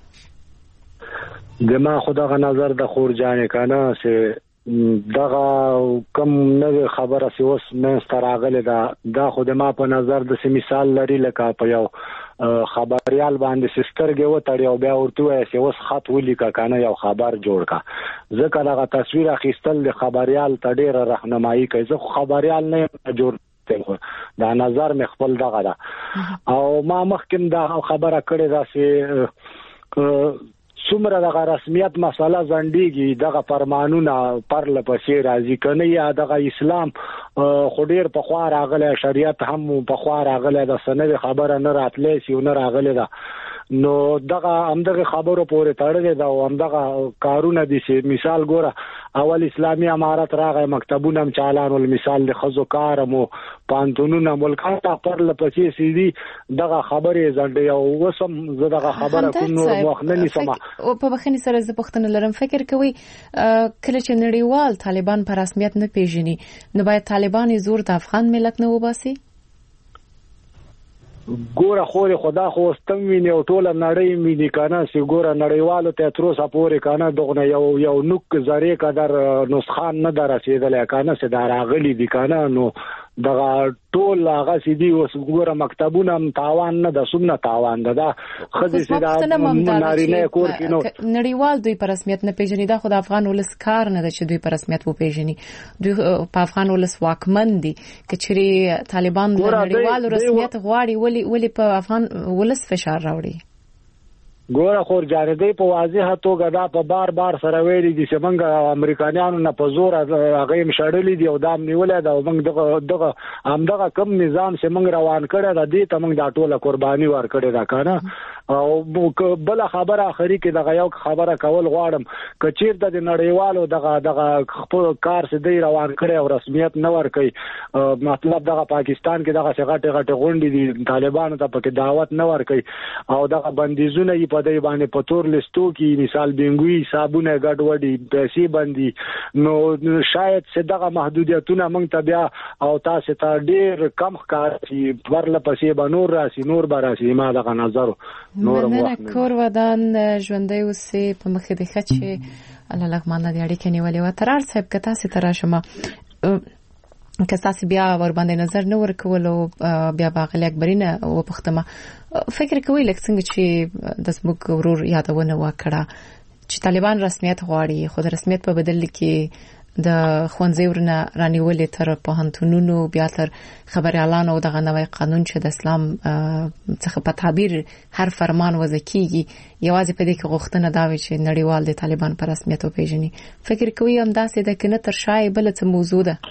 دما خدای نظر د خورجان کنه سه دغه کم نه خبره سی اوس من ستراغله دا خو د ما په نظر د مثال لري لکه په یو خبريال باندې سسترګه و تړي او بیا ورته وایي چې اوس خط ولیکا کنه یو خبر جوړ کا. ځکه هغه تصویر اخیستل د خبريال تډیر راهنمایي کوي. زه خبريال نه جوړ دا نظر مې خپل دغه ده. او ما مخکې دا خبره کړې ده چې څومره دغه رسمیت مسله ځنډيږي، دغه فرمانونه پرله پسې راځي کنه یا دغه اسلام خو ډیر په خوا راغله، شریعت هم په خوا راغله، د سند خبره نه راتلې سی نه راغله ده. نو دغه همدغه خبرو پورې تړلې ده او همدغه کارونه دي چې مثال ګوره اول اسلامي امارت راغی، مکتبونه چالانو، مثال د خزو کارمو پانتونونه ملکات پر لپسې سیدي دغه خبرې زړې او وسم زدغه خبره کوم نور وخت نه نسمه. او په بخښنې سره زه پښتنه لرم، فکر کوي کله چې نړیوال طالبان په رسمیت نه پیژني نو باید طالبان زور د افغان ملت نه وباسي. ګوره خوري خدا خو ستم ویني او ټوله نړۍ مینی کنه سی ګوره نړیوالو ته تر اوسه پورې کنه دغه یو نوک زری قدر نسخان نه درسیدل کنه سي دا راغلي دي کنه. نو دغه ټول هغه سيدي اوس ګوره مکتبونه تاوان نه د سنت تاوان ده خدي سي دا نارینه کور کینو نړیوال دوی په رسمیت نه پیژني. دا خو د افغان ولس کار نه ده چې دوی په رسمیت و پیژني. دوی په افغان ولس واکمن دي. کچري طالبان د نړیوال رسمیت غواړي ولی په افغان ولس فشار راوړي. ګوره خور جاردی په واضحه توګه دا په بار سره ویلي دي چې موږ امریکایانو نه په زور هغه مشړلې دي او دا نیولې ده او موږ دغه همدغه کم نظام چې موږ روان کړی دا دي ته موږ دا ټوله قرباني ورکړې ده کنه. او بل خبره اخري کې دغه یو خبره کول غواړم کچیر د نړیوالو دغه خپل کار سي دی روان کړي او رسمیت نه ور کوي. مطلب دغه پاکستان کې دغه غټه غونډې دي طالبانو ته پکې دعوت نه ور کوي او دغه بندیزونه په دې باندې په تور لستو کې مثال بنګوي صابونه ګډوډي پیسې بندي. نو شاید څه دغه محدودیتونه موږ ته بیا او تاسو ته ډیر کم ښکار شي ورله پسې به نور راسي نور به راسي. ما دغه نظر مننه کور ودان ژوندۍ اوسې په مخې د خچې الله لغمان د اړیکې نیولې و. ترار صاحب که تاسو تراشمه که تاسو بیا ور باندې نظر نه ورکول او بیا باغلی اکبرینه و پختمه فکر کوي لکه څنګه چې د سموک ورور یادونه وکړه چې طالبان رسمیت غواړي خو د رسمیت په بدل کې د خوانځي ورنه رانیولې تر پوهنتونونو بیا تر خبري اعلان او دغه نوې قانون چې د اسلام څخه په تعبیر هر فرمان وضع کیږي یوازې په دې کې غوښتنه دا وي چې نړیوال د طالبان په رسمیت او پیژني. فکر کوي هم داسې د کنه تر شای بل څه موضوع ده.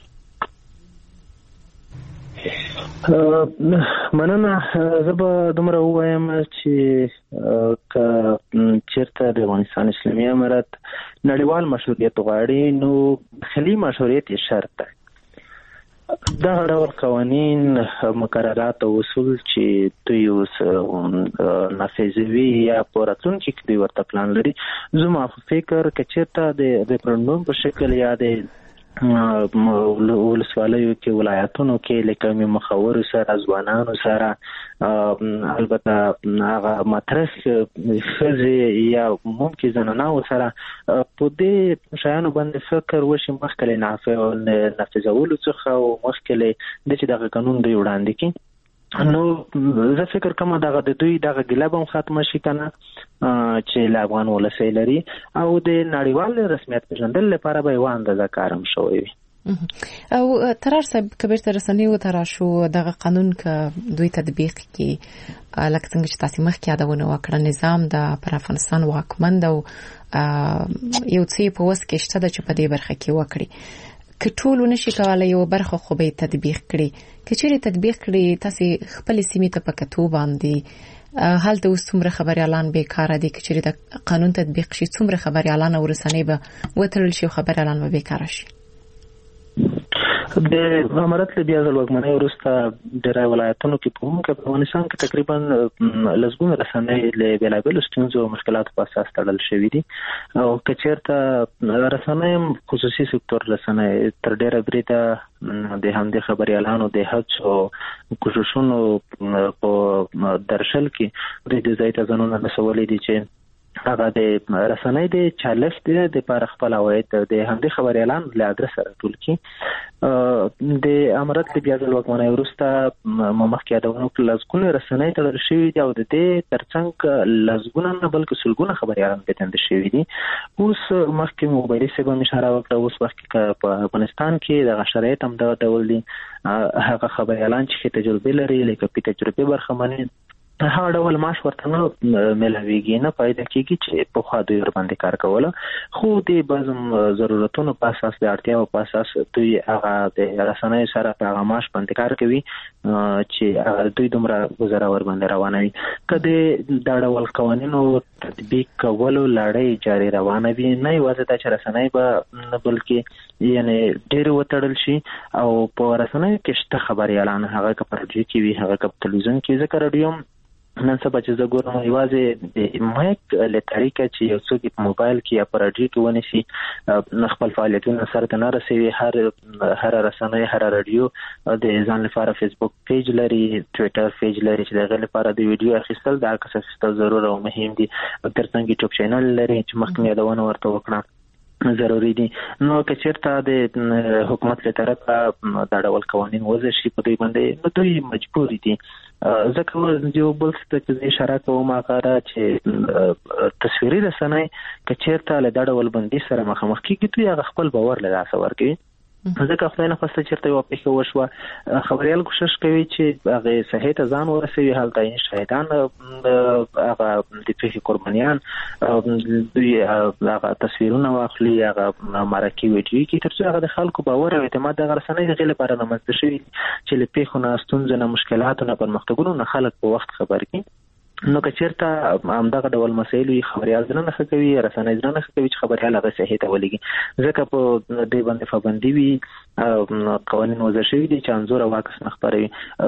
مننه. زه به دومره وایم چې چیرته د افغانستان اسلامي امارت نړیوال مشروعیت غواړي نو داخلي مشروعیت شرط ده. دا ډول قوانین مقررات او اصول چې دوی اوس نافذوي یا په راتلونکي کې دوی ورته پلان لري، زما فکر که چېرته د ریفرنډوم په شکل یا د ولسوالیو کې ولایتونو کې لکه مخورو سره ځوانانو سره البته هغه مطرح ښځې یا ممکن زنانو سره په دې شیانو باندې فکر وشي مخکې نافذولو څخه او مخکې د چې دغه قانون دوی وړاندې کړي. نو زه فکر کوم دغه د دوی دغه ګیله به ختمه شي کنه چې له افغان ولسي لري او د نړیوال رسمیت پیژندل لپاره به یو اندازه کارم شوی وي. او ترار صاحب کبیر رسنیو تراشو دغه قانون که دوی تطبیق کی لکه څنګه چې تاسو مخکې یادونه وکړه نظام د پر افغانستان واکمند او یو څه په وس کې شته چې په دې برخه کې وکړي که ټول نشي کولای یو برخه خو به تطبیق کړي که چیرې تطبیق کړي تاسو خپل سیمې ته په کتو باندې حالت اوس څومره خبريالان بیکاره دي که چیرې د قانون تطبیق شي څومره خبريالان او رسنۍ به وترل شي خبريالان به بیکاره شي. د امارت له بیا ځل واکمنۍ وروسته ډېری ولایتونو کې په عموم کې په افغانستان کې تقریبا لسګونه رسنۍ له بېلابېلو ستونزو او مشکلاتو په اساس تړل شوي دي او که چېرته رسنۍ خصوصي سکتور رسنۍ تر ډېره بریده د همدې خبریالانو د هڅو کوششونو په درشل کې د ځای ته ځانونه رسولي دي چې هغه د رسنۍ د چالشت د پر خپل عواید د همدې خبريالان له ادرس سره ټول کی د امارت له بیا د واکمنۍ وروسته مخکې یادونه لزګونه رسنۍ تړل شوي دي او د دې ترڅنګ لزګونه نه بلکې سلګونه خبريالان پېژندل شوي دي. اوس مخکې موبایل سیبه اشاره وکړه اوس وخت کې په افغانستان کې د شرایط هم د ډول دي هغه خبريالان چې تجربه لري لکه په تجربه برخمنه هغه ډول معاش ورته نه ملويږي نه پیدا کیږي چې په خوا دوی ور باندې کار کوله خو د بازم ضرورتونو په اساس د اړتیاو په اساس دوی هغه د رسنۍ سره په هغه معاش باندې کار کوي چې دوی دومره گزاره ور باندې روانوي. کله د ډول قوانینو تطبیق کولو لړۍ جاري روانه وي نه یوازې د رسنۍ به نه بلکې یعنی ډېر وتړل شي او په رسنۍ کې شته خبريالان هغه کپرجی کې وي هغه کپ تلویزیون کې ذکر رادیو نن سبا چې زه ګورم یوازې د مایک له طریقه چې یو څوک په موبایل کې یا په رادیو کې ونیسي خپل فعالیتونه سره ته نه رسوي هر رسنۍ هر رادیو د ځان لپاره فیسبوک پیج لري ټوئیټر پیج لري چې دغه لپاره د ویډیو اخیستل د عکس اخیستل ضروري او مهم دي ترڅنګ یوټیوب چینل لري چې مخکې یادونه ورته وکړه ضروري دي. نو که چېرته د حکومت له طرفه دا ډول قوانین وضع شي په دوی باندې نو دوی مجبور دي ځکه یو بل څه چې اشاره کوم هغه چې تصویري رسنۍ که چېرته له دا ډول بندي سره مخامخ کېږي دوی هغه خپل باور له لاسه ورکوي ځکه خدای نه خواسته چېرته یو پیښه وشوه خبریال کوشش کوي چې هغه صحیح ته ځان ورسوي هلته یې شهیدان هغه د پیښې قربانیان دوی هغه تصویرونه واخلي هغه مرکه ویډیو کې تر څو هغه د خلکو باور او اعتماد د رسنۍ د غیر لپاره رامنځته شوي چې له پیښو نه ستونزو نه مشکلاتو نه پرمختګونو نه خلک په وخت خبر کړي. نو که چېرته همدغه ډول مسایل خبريال ځنه نه کوي رسنۍ ځنه نه کوي چې خبريال هغه صحیح ته ولګي ځکه په دې باندې پابندي وي قوانين وضع شوي دي چې انزور او عکس نه خبروي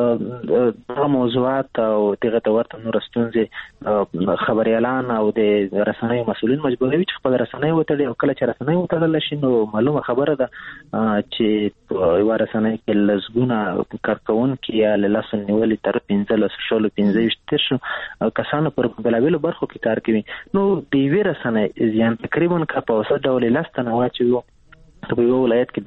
دا موضوعات او دغه تورته نور ستونزې خبريالان او د رسنۍ مسؤلین مجبوروي چې خپل رسنۍ وتړي او کله چې رسنۍ وتړل شي نو معلومه خبره ده چې یو رسنۍ کې لزګونه کارکونکو یا لاسن نیولې تر 15 کسانو پر بلابل برخو کې کار کوي نو د وی رسنۍ ځان تقریبا کا په اوسه ډول لاستنه واچو په یو ولایت کې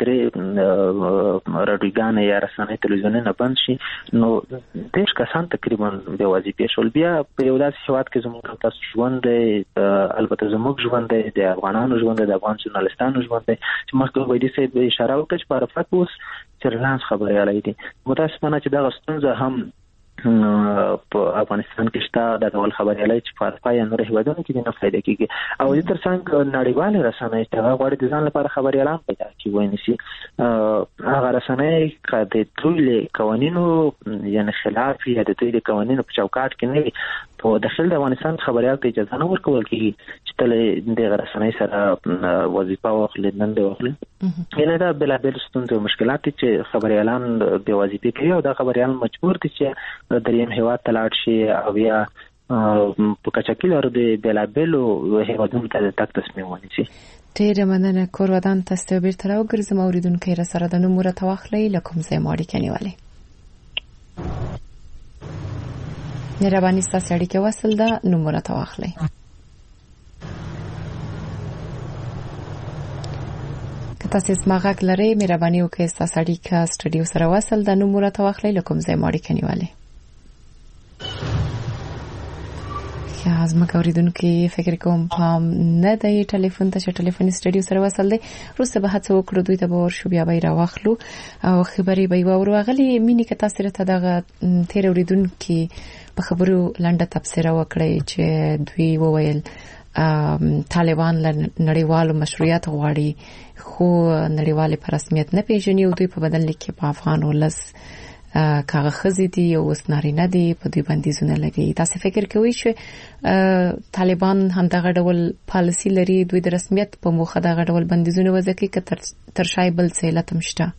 درې رادیوګان یا رسنۍ تلویزیونونه بند شي نو دیش کسان تقریبا د وظیفې شول بیا په یو داسې هیواد کې زموږ تاسو ژوند البته زموږ ژوند د افغانانو ژوند د افغان ژورنالستانو ژوند چې مخکې وایي چې اشاره وکړه چې په عرفات اوس چرلانس خبريالي دي متاسفانه چې دا ستونزه هم په افغانستان کې شته د ډول خبريالي چې په پای نور هیوادونو کې نه فائدہ کیږي او د ترڅنګ نړیوال رسنۍ چې هغه غواړي د ځان لپاره خبريالان پیدا کوي ونیسي هغه رسنۍ د ټول قوانینو یعنی خلاف یا د ټول قوانینو په چوکاټ کې نه په داخل د افغانستان خبريال ته اجازه نه ورکول کیږي چې تل د رسنۍ سره وظیفه واخلي نن دی واخلي یعنی دا بلابل ستونزې او مشکلات چې خبريالان د وظیفې کوي او دا خبريال مجبور دي چې دریم هیواد ته لاړ شي او یا په کچکیل ور د بلابل هیوادونو ته تک تصمیم ونیسي. ډیره مننه. کور ودان تاسو به تر اوګرځم اوریدونکو را سره د نمبر تواخلې لکم زه ماړی کنيواله نرابانی ستاسو اړیکه وصل ده نمبر تواخلې. که تاسو سماغک لري مهرباني وکړئ ستاسو اړیکه سټډیو سره وصل ده نمبر تواخلې لکم زه ماړی کنيواله. از ما اوریدونکو فکر کوم پام نه دی ټلیفون ته چې ټلیفون سټډیو سره وصل دی روسه به هڅه وکړو دوی ته به ورشو بیا به راوخلو او خبرې به ورو غلي مینی که تاسو ته دغه تیر اوریدونکو په خبرو لنډه تفسیر وکړي چې دوی وویل طالبان نړیوالو مشروعیت غواړي خو نړیوال په رسمیت نه پیژني او دوی په بدل کې په افغان ولس کاغه خزي دي او وسنارینه دي په دوی بندیزونه لګي. تاسو فکر کوئ چې طالبان هم دغه ډول پالیسی لري دوی د رسمیت په موخه دغه ډول بندیزونه وځي کې تر شای بل څه لته مشته؟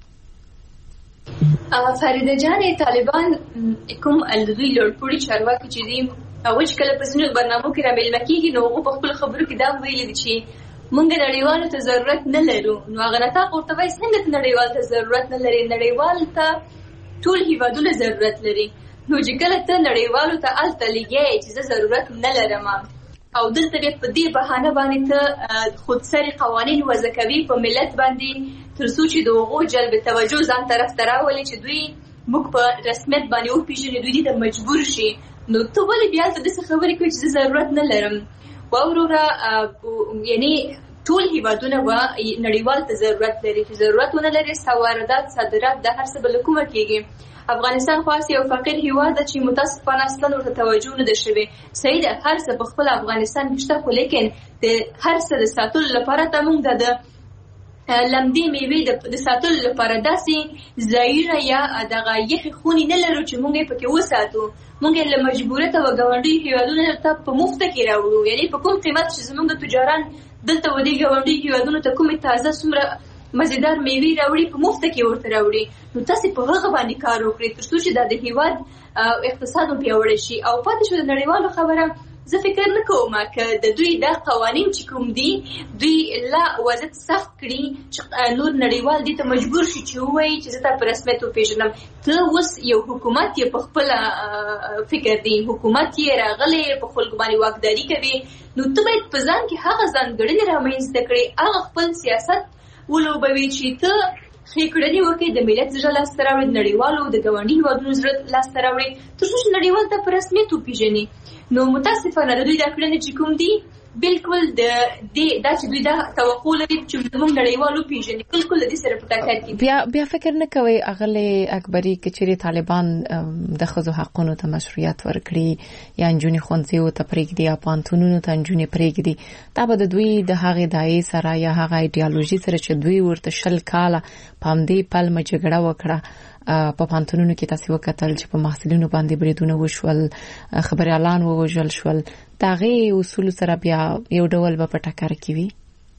فریده جان طالبان کوم الوی لړپوړي چارواکي چې دي او چې کله په ځینو برنامو کې رامیل مکیږي نو هغه په خپل خبرو کې دا ویلي دي چې مونږ نړیوالو ته ضرورت نه لرو. نو هغه نه تا ورته وایي څنګه نړیوال ته ضرورت نه لري؟ نړیوال ته ټول هیوادونه ضرورت لري. نو چې کله ته نړیوالو ته الته لګي چې زه ضرورت نه لرم او دلته په دې بهانه باندې ته خودسری قوانين وضع کوي په ملت باندې تر څو چې دغه جلب توجه ځان طرف ته راولي چې دوی موږ په رسمیت باندې او پیژنې دوی ته مجبور شي. نو ته ولې بیا ته د خبرې کوي چې ضرورت نه لرم؟ واورورا یعنی ټول هیوادونه و نړیوال ته ضرورت لري چې ضرورتونه لري واردات صادرات د هر څه بل کومه کېږي. افغانستان خاص یو فقیر هیواد چې متاسفانه اصلا ورته توجه نه ده شوی. صحیح ده هر څه په خپل افغانستان کې شته خو لیکن د هر څه د ساتلو لپاره ته موږ د لمدې میوې د ساتلو لپاره داسې ځایونه یا دغه یخي خونې نه لرو چې موږ یې پکې وساتو. موږ له مجبوریته و ګاونډي هیوادونو ته په مفت کې راوړو. یعنی په کوم قیمت چې زموږ تجاران دلته ودی ګاونډي هیوادونو ته کومه تازه څومره مزیدار میوې راوړي په مفت کې ورته راوړي. نو تاسو په هغه باندې کار وکړئ تر څو چې د هیواد اقتصاد پیاوړی شي. او پاتې شو د نړیوالو خبره زه فکر نه کوم چې د دوی د قوانين چې کوم دي دوی لا وضعیت سخت کړي چې نور نړیوال دي ته مجبور شي چې وایي چې زه ته په رسمیت وپیژنم. ته اوس یو حکومت یې په خپل فکر دی حکومت یې راغلی په خلکو باندې واکداري کوي. نو ته باید په ځان کې هغه ځانګړنې رامنځته کړې هغه خپل سیاست ولوبوي چې ته خېکړنی وکړي د ملت زړه لاس ته راوړي نړیوالو د ګاونډي هیوادونو زړه لاس ته راوړي تر څو چې نړیوال ته په رسمیت وپیژني. نو متاسفانه د دوی د کړنې چې کوم دي بالکل د دې چې دوی د توقع لري چې موږ نړیوالو پیژني بالکل د دې سره په ټکر کې بیا فکر نه کوي اغلی اکبري کچري طالبان د خزو حقونو ته مشروعیت ورکړي یا انجونی خونځي ته پرېږدي یا پانتونونو ته انجونی پرېږدي دا به د دوی د هغه دای سره یا هغه ایدئولوژي سره چې دوی ورته شل کاله پام دی پل مجګړه وکړه په پانتونونو کې تاسو وکتل چې په محصلینو باندې بریدونه وشول خبريالان ووژل شول دغه اصول سره بیا یو ډول په ټکر کې وي.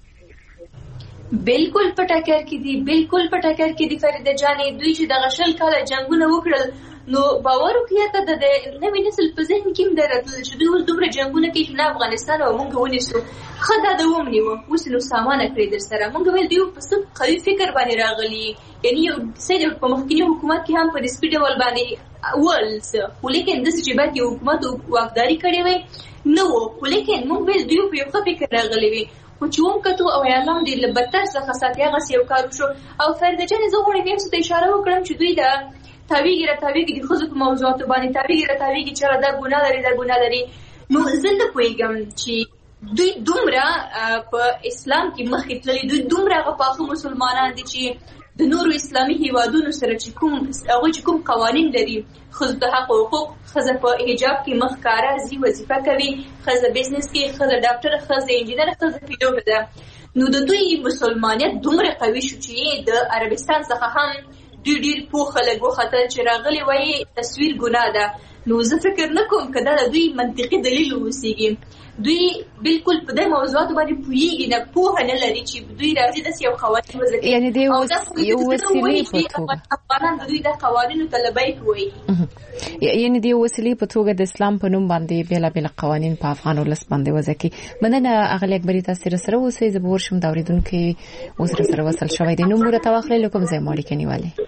بالکل په ټکر کې دي بالکل په ټکر کې دي فریده جانې دوی چې دغه شل کاله جنگونه وکړل نو باور وکړه ته د نوې نسل په ذهن کې مدرتل چې دوی دومره جنگونه کوي چې افغانستان او موږ ونیسو خدای د ومنیو اوس نو سامان کړی در سره موږ ویل دیو په څه قوي فکر باندې راغلی یعنی سید په مخکنی حکومت کې هم په سپیډ ول باندې ولس ولیکن د چې بعد یو حکومت واکداري کړی وي نو ولیکن موږ ویل دیو په یو فکر راغلی وي خو چې هم کتو او اعلان دی لبتر څخه ساتي هغه یو کار شو او فرد جن زه غوړم یې څه اشاره وکړم چې دوی د تاویږي د خصوص موضوعات باندې تاویږي چې دا ګناه لري نو زنده پویګم چې دوی دومره په اسلام کې مخکې تللي دوی دومره غفاخه مسلمانان دي چې د نورو اسلامي هیوادونو سره چې کوم قوانین لري خزه د حق حقوق خزه په حجاب کې مخکاره زی وظیفه کوي خزه بزنس کې خزه ډاکټر خزه انجینر خزه پیلوټ ده نو د دوی مسلمانیت دومره قوي شو چې د عربستان څخه هم ډیر پوخ خلک وختل چې راغلي وایي تصویر ګناه ده نو زه فکر نه کوم کدا د دوی منطقي دلیل وسیږي. دوی بالکل په دې موضوعات باندې پوهیږي نه، پوهه نه لري چې دوی راځي د یو قوانین وضع کوي. یعنی یو وسیلې په توګه افغانان د دوی د قوانینو طلبای کوي. یعنی د وسیلې په توګه د اسلام په نوم باندې بیل قوانین په افغان ولس باندې وضع کوي. مننه اغلی اکبري، تاسو سره اوسئ. زه به ورشم دا اوریدونکو اوس سره وصل شوی دی. نو موږ ته واخلئ لکم ځای مو اړیکه نیولې.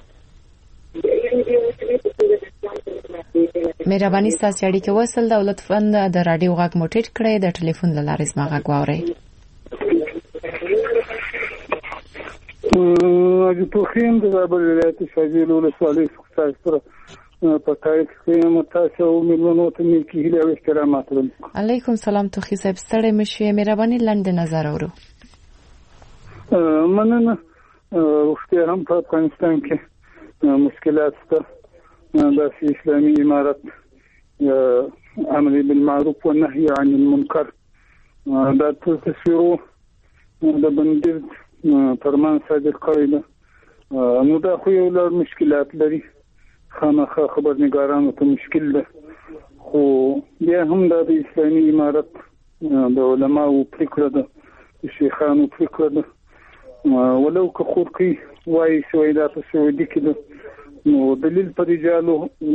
مهرباني ستاسو اړیکه وصل دا، لطفاً د رادیو غږ مو ټیټ کړئ، د ټلیفون له لارې زما غږ واورئ. اجي توخیم د زابل ولایت شاجیل ولسوالۍ څخه سره پټای کې متاسو ملونو ته نیکی هیله او احترامات لرم. علیکم سلام توخی صاحب، ستړی مشه، مهرباني لاندې نظر اورو. مننه. وختي هم په افغانستان کې مشکلات شته. د اسلامي امارت امر بالمعروف والنهي عن المنکر دا تصویرو د بندر فرمان صادر کړی ده. نو دا خو یو لږ مشکلات لري، خامخا خبرنګارانو ته مشکل ده. خو بیا هم د اسلامي امارت د علماو پریکړه ده، د شیخانو پریکړه ده، ولو که خورقي وایي شوی دا په سعودي کې ده. نو دلیل په رجالو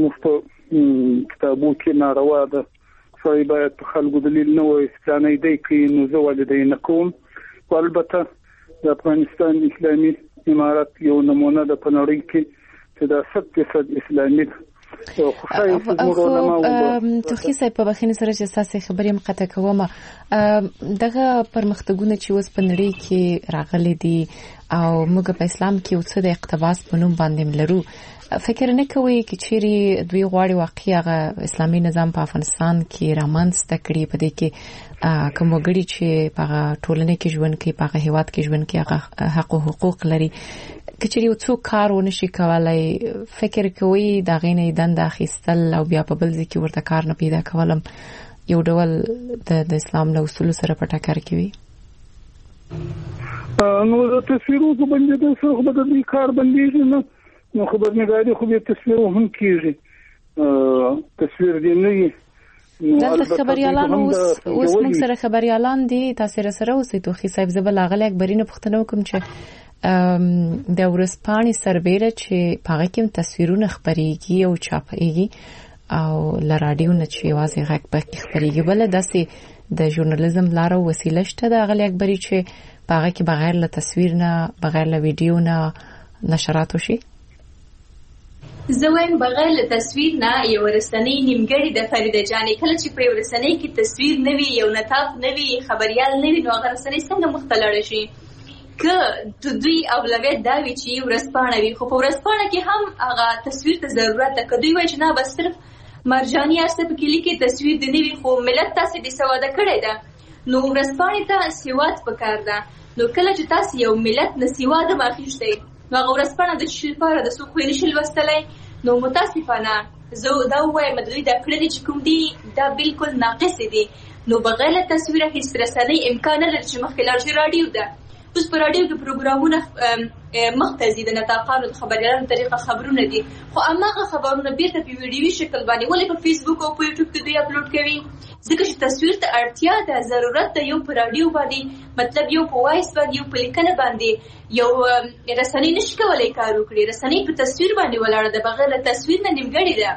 کتابو کې ناروا ده. سړی باید په خلکو دلیل نه وایي اسلامي دی کوي، نو زه ولې دی نه کوم. البته د افغانستان اسلامي امارت یو نمونه ده په نړۍ کې چې دا 100% اسلامي ده. توخی صاحب په بخښنې سره چې تاسو خبرې مقطع کوم، دغه پرمختګونه چې اوس په نړۍ کې راغلي دي او موږ په اسلام کې اوس د اقتباس په نوم باندې لرو، فکر نه کوي چې چیرې دوی غواړي واقعي هغه اسلامي نظام په افغانستان کې رامنځته کړي، په دې کې کوم وګړي چې په ټولنه کې ژوند کوي، په هیواد کې ژوند کوي، هغه حق او حقوق لري، کچې یو څو کار ونشي کولای، فکر کوي دا غینې دند اخیستل او بیا په بل ځای کې ورته کار نه پیدا کولم یو ډول د اسلام له اصول سره په ټکر کې وي. نو د تصویرو په باندې د څو په دې کار باندې نه، نو خبرنګاري خو به تصویرو هم کیږي، تصویر دی نه دلته خبريالان اوس موږ سره خبريالان دي. تاسو سره اوسئ. توخی صاحب زبل اغلی اکبري نه پوښتنه وکم چې د ورسپانې سربېره چې پاغه کې تصویرونه خبريږي او چاپېږي او لراډیو نه چې واځي غږ پکې خبريږي، بل داسې د ژورنالیزم لاره وسیله شته د اغلی اکبري چې پاغه کې بغیر له تصویر نه، بغیر له ویډیو نه نشرات وشي؟ زه وایم بغیر له تصویر نه یو رسنۍ نیمګړې د فریده جانې، کله چې په رسنۍ کې تصویر نه وي، یو نطاق نه وي، خبريال نه وي، نو هغه رسنۍ څنګه مختلړه شي؟ که دوی اولویت دا وي چې ورسپانه وي، خو په ورسپانه کې هم هغه تصویر ته ضرورت ده. که دوی وایي چې نه بس صرف مرجاني ارسه په کې لیکي تصویر دی نه وي، خو ملت تاسې بې سواده کړی ده، نو ورسپانې ته سواد پکار ده. نو کله چې تاسې یو ملت نه سواده واخیستی، نو هغه ورسپانه د څه لپاره د څوک یې نشي لوستلی، نو متاسفانه زه دا وایم دوی دا کړنې چې کوم دي دا بالکل ناقص دي. نو بغیر له تصویره هیڅ رسنۍ امکان نه لري چې مخکې لاړ شي. راډیو ده، اوس په راډیو کې پروګرامونه مختزي د نطاقانو د خبريالانو طریقه خبرونه دي، خو هغه خبرونه بیرته په ویډیوي شکل باندې ولې په فیسبوک او په یوټیوب کې دوی اپلوډ کوي، ځکه چې تصویر ته اړتیا ده، ضرورت ده. یو په راډیو باندې مطلب یو په وایس باندې، یو په لیکنه باندې یو رسنۍ نشي کولای کار وکړي. رسنۍ په تصویر باندې ولاړه ده، بغیر له تصویر نه نیمګړې ده.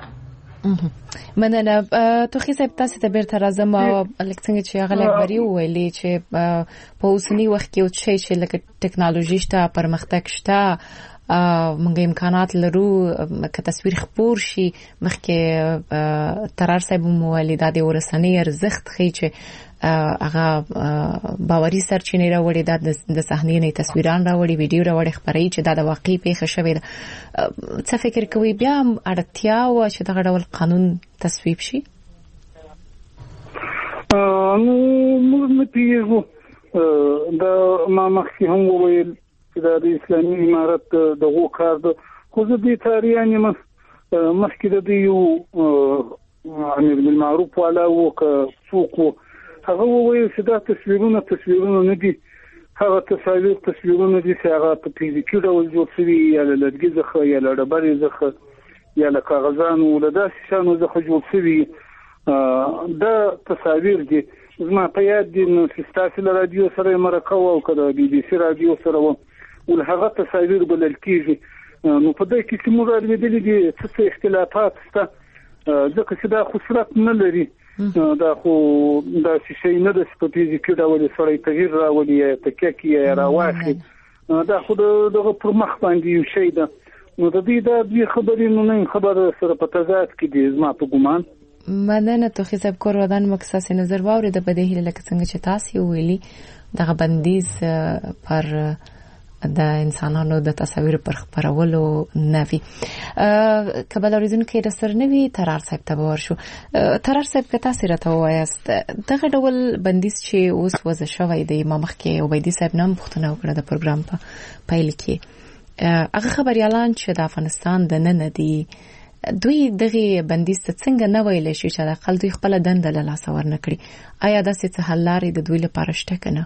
مننه. توخی صاحب تاسو ته بیرته راځم. لکه څنګه چې هغه اکبري ویلي چې په اوسنی وخت کې چې لکه ټکنالوژي شته، پرمختګ شته، موږ امکانات لرو که تصویر خپور شي. مخکې ترار صاحب مو ویلي دا د ورسنۍ ارزښت ښیي چې هغه باوري سرچینې راوړي، دا د صحنې نه تصویران راوړي، ویډیو راوړي، خبري چې دا د واقعي پیښه شوې ده. څه فکر کوي بیا اړتیا و چې دغه ډول قانون تصویب شي؟ نو موږ نه پیږو دا ما مخکې هم وویل چې دا د اسلامي امارت دغه کار ده، خو زه دې تاریخ مخکې د یو امر بالمعروف والا وکړ څوک هغه وویل چې دا تصویرونه نه دي، هغه تصویرونه دي چې هغه په فزیکي ډول جوړ شوي، یا له لرګي څخه یا له ډبرې څخه یا له کاغذانو له داسې شیانو څخه جوړ شوي دا تصاویر دي. زما په یاد دي نو چې ستاسو له رادیو سره مرکه او کړه بي بي سي رادیو سره ول هغه تصاویر بلل کیږي. نو په دې کې چې موږ اورېدلې دي څه اختلافات شته ځکه چې دا خصوصیت نه لري. دا خو دا شي نه د سپېڅلي ډول سره تغییر راولي تکه کې راوخی. دا خو دغه پر مخ باندې یو شی ده. نو د دې د خبرې نو نه خبر سره په تضاد کې دي زما په ګومان. مننه تو خیزب کور ودان مکساس نظر واوري د بدیهی لکه څنګه چې تاسو ویلي دغه بندیز پر د انسانانو د تصویر پر خبرولو نوي کبل اوریدون کې د سر نوي ترار صاحب ته ورشو. ترار صاحب که تاسو راته وایاست دغه ډول بندیز چې اوس وځ شوی دی ما مخکې عبیدی صاحب نام پوښتنه وکړه د پروګرام په پیل کې هغه خبريالان چې د افغانستان د نن دي دوی دغه بندیز څنګه نه ویل شي چې د خپل دوی خپل دند له لاس ور نه کړی. آیا د څه حل لري د دوی لپاره شته کنه؟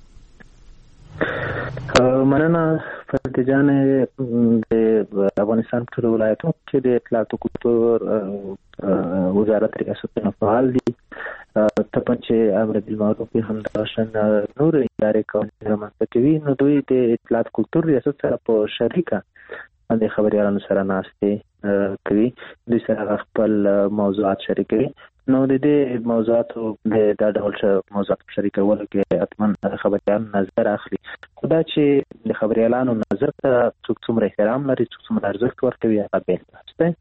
مننه فرید جان. د افغانستان ټول ولایتونو کې د اطلاعات او کلتور وزارت ریاستونه فعال دي. طبعا چې امر بالمعروف هم د شان نور ادارې قوانین رامنځته کوي نو دوی د اطلاعات کلتور ریاست سره په شریکه د خبريالانو سره ناشته کوي. دوی سره خپل موضوعات شریکوي. نو د دې موضوعاتو د ډول موضوعات شریکولو کې اتمن خبريالان نظر اخلي. خدا چې د خبريالانو نظر ته څومره احترام لري څومره ارزښت ورکوي هغه بیل دی.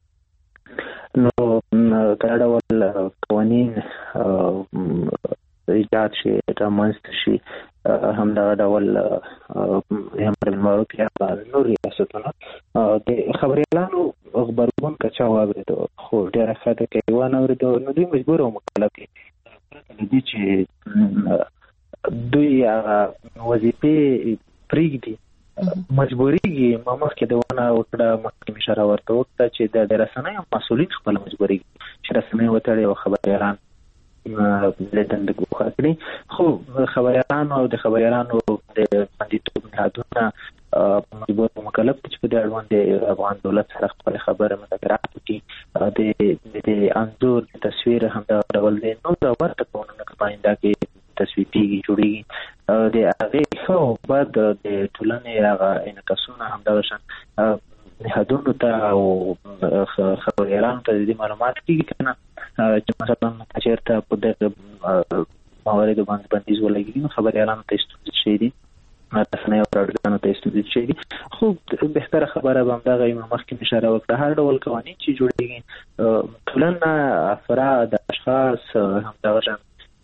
نو دا ډول قوانین ایجاد شي رامنځته شي هم دا ډول امر بالمعروف یا نور ریاستونه د خبريالانو خبرونه کچا واورېدو خو ډېر ښه ده کې ونه اورېدو نو دوی مجبور او مکلف دي چې دوی وظیفې پرېږدي مجبوريږي. ما مخکې د ونه وکړه مخکې اشاره ورته وکړه چې د رسنیو مسؤلین خپل مجبوريږي چې رسنۍ وتړي او خبريالان لدند کوخاکړي. خو خبريالانو او د خبريالانو د باندې نهادونه مجبور مکلف چې په دې اړوند د افغان دولت سره خپل خبره مذاکرات وکړي. د انځور تصویر هم دا ډول دی نو دا ورته قانون کماینده کې تصویري جوړي د هغه خو بعد د ټولنې هغه انعکاسونه هم دا شان نهادونو ته او خبريالانو ته د معلومات کیږي کنه چې مثلا چیرته په دغه موارد باندې بندیز ولګي نو خبريالانو ته استفاده شي دي رسنۍ او راډیوګانو ته استفاده شي دي. خو بهتره خبره به همدغه مخکې اشاره وکړه هر ډول قوانین چې جوړیږي ټولنه افراد اشخاص همدغه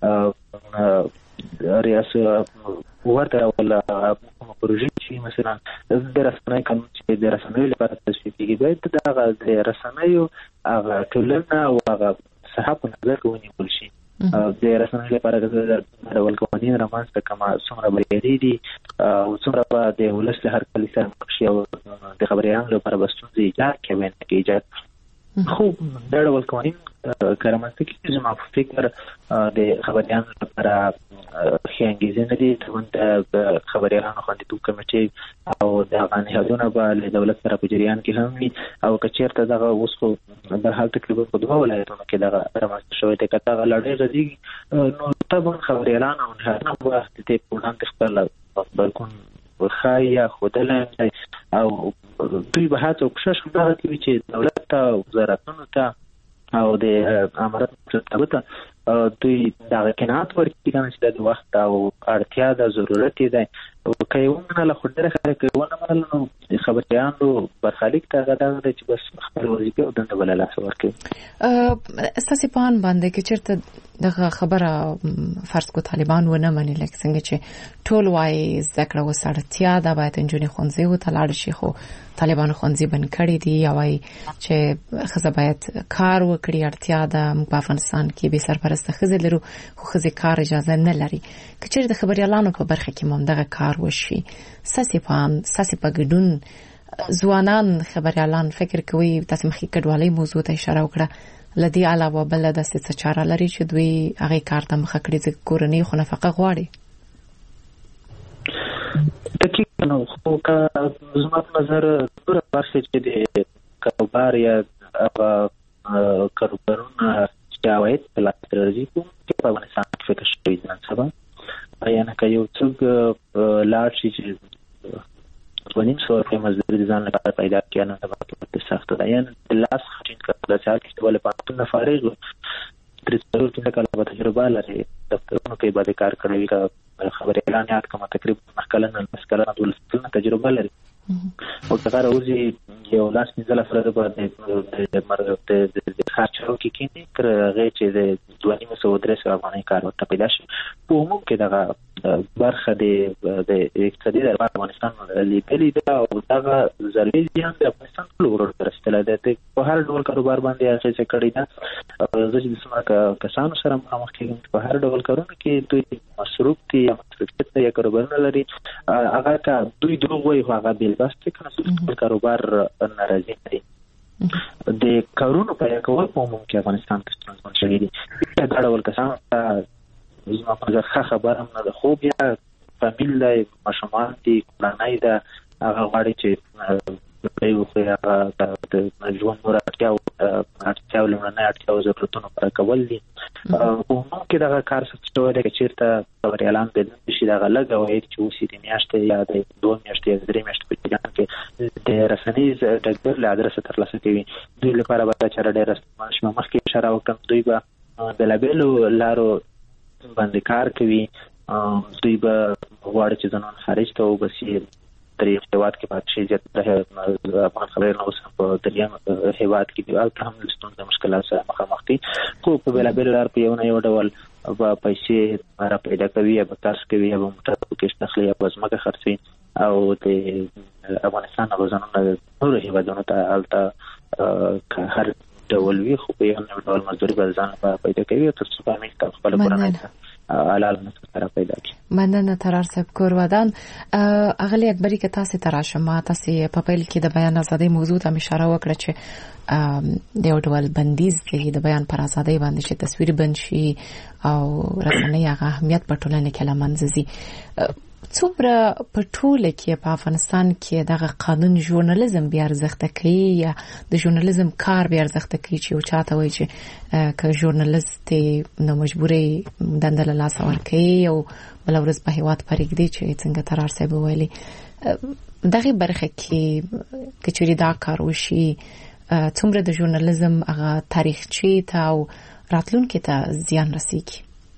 ریاست ورته ولا پروژې چې مثلا د رسنۍ قانون چې د رسنۍ لپاره تصویب کیږي باید دا د رسنۍ هغه ټولنه او هغه صحافت نظر ونیول شي. د رسنۍ لپاره د ډول قوانین رامنځته کما څومره بریالي دي او څومره به د ولس له هر کلي سره مخ شي او د خبريالانو لپاره به ستونزې ایجاد کوي نه کې ایجاد. خو دا ډول قوانین کارمنځته کې زما په فکر د خبريالانو لپاره ښه انګېزه نه دي. د خبريالانو خوندیتوب کمیټې او د نهادونه به له دولت سره په جریان کې هم وي او که چېرته دغه اوس خو د حال تقریبا په دوه ولایتونو کې دغه رامنځته شوی دی که دغه لړۍ غځېږي نو طبعا خبريالان او نهادونه به د دې په وړاندې خپل غبرګون وښایي یا ښودلی او دوی به هڅه او کوښښ همدغه کوي چې دولت ته وزارتونو ته او د امارت مشرتابه ته دوی دغه قناعت ورکړي چې د وخت او اړتیا د ضرورت دی. که یې ومنله خو ډېره خلک یې ونه منله نو د خبريالانو برخلیک ته هغه دغه دی چې بس خپل وظیفې او دنده به له لاسه ورکوي. ستاسې په اند باندې که چېرته دغه خبره فرض کو طالبان ونه مني لکه څنګه چې ټول وایي زده کړه اوس اړتیا ده باید نجونې ښوونځیو ته لاړې شي خو طالبانو ښوونځي بند کړي دي یا وایي چې ښځه باید کار وکړي اړتیا ده موږ په افغانستان کې بې سرپرسته ښځې لرو خو ښځې کار اجازه نه لري. که چېرې د خبريالانو په برخه کې هم دغه کار وشي ستاسې په ګډون ځوانان خبريالان فکر کوي تاسې مخکې کډوالۍ موضوع ته اشاره وکړه له دې علاوه بله داسې څه چاره لري چې دوی هغې کار ته مخه کړي ځکه کورنۍ خو نفقه غواړي؟ دقیقا نو خو که زما په نظر ټوله برخې چې د کاروبار یا کاروبارونه چې عواید په لاس راځي کوم چې په افغانستان کې فکر شوی ځان سبا یا نه کوي څوک لاړ شي چې ونیم سو په مزدوري ځان لپاره پیدا کړي نه د سخت ده یا د لاس خټین کړه چې هغه ټول په خپل فارغ تر څو چې کله به تجربه لري دفترونو کې به کار کوي کا خبر اعلانات کوم تقریبا مخکلن مسکلن ولسنه تجربه لري او دا راوځي یو لاس نزل فرض باندې د مرګ د خاطرو کې کینې تر هغه چې د 2.3 افغاني کار ورته پیدا شي په عموم کې دا برخه د اقتصادي د افغانستان لیدلې ده او دا ضروري دي چې افغانستان ټول ورته رسېدل ده په هر ډول کاروبار باندې هغه څه کړی ده زه چې څنګه کسانو سره مخامخ کېږم په هر ډول کارونه کې دوی مصروف دي یا مصروفیت یا کاروبارونه لري هغه کا دوی دروغ وایي هغه بیل بس کنه کاروبار ناراضي دي د کارونو په کول په عموم کې افغانستان کې ستونزې شوې دي دا ډول کسان زما په ځخه خبر هم نه ده خو بیا فامیل دی ماشومان دي کورنۍ ده هغه غواړي چې په یو ځای هغه د ژوند نور اړتیاو لمړنۍ اړتیاو ضرورتونو پر کول دي په عموم کې دا کار څه ډول دی چې چیرته خبر اعلان دی چې دا غلط او چې اوسې د میاشتې یا د 2 میاشتې یا 3 میاشتې په ځان کې د رسنیز ډګر له ادرس ترلاسه کوي دوی لپاره به چې ډېر مخکې اشاره وکړم دوی به بلابلو لارو باندې کار کوي دوی به غواړي چې ځنون خارج ته وبسي درې هیواد کې پاتې شي چې افغان خبرې نو اوس په دریم هیواد کې دی او هم ستونزې مشکلات سره مخامخ دي خو په بلابل لار په یو ډول پیسې را پیدا کوي یا تاسو کوي یا موټر کې شتخلي یا ځمکه خرڅي او د افغانستان غوښتنه نور هیوادونو ته الته هر ډول وی خو په یو ډول مزدوري به ځان پیدا کوي تر څو په امریکا خپل کورنۍ علال مسره پیدا کی مننه ترار صاحب کوروادان اغلی اکبری که تاسو تراشمه تاسو په پیل کې د بیان ازادي موضوع ته اشاره وکړه چې د یو ډول بندیز کې د بیان پر ازادي باندې چې تصویر بند شي او رسنۍ هغه اهمیت په ټولنه کې لمنځي څومره په ټوله کې په افغانستان کې دغه قانون ژورنالیزم بیا ارزښت کوي یا د ژورنالیزم کار بیا ارزښت کوي چې او چاته وایي چې که ژورنالیست نو مجبورې دندل لاس ورکوي او بل ورځ په هیواد پرېږدي چې څنګه ترار صاحب ویلي دغه برخه کې کچوري دا کار وشي څومره د ژورنالیزم هغه تاریخچه ته او راتلونکي ته زیان رسیږي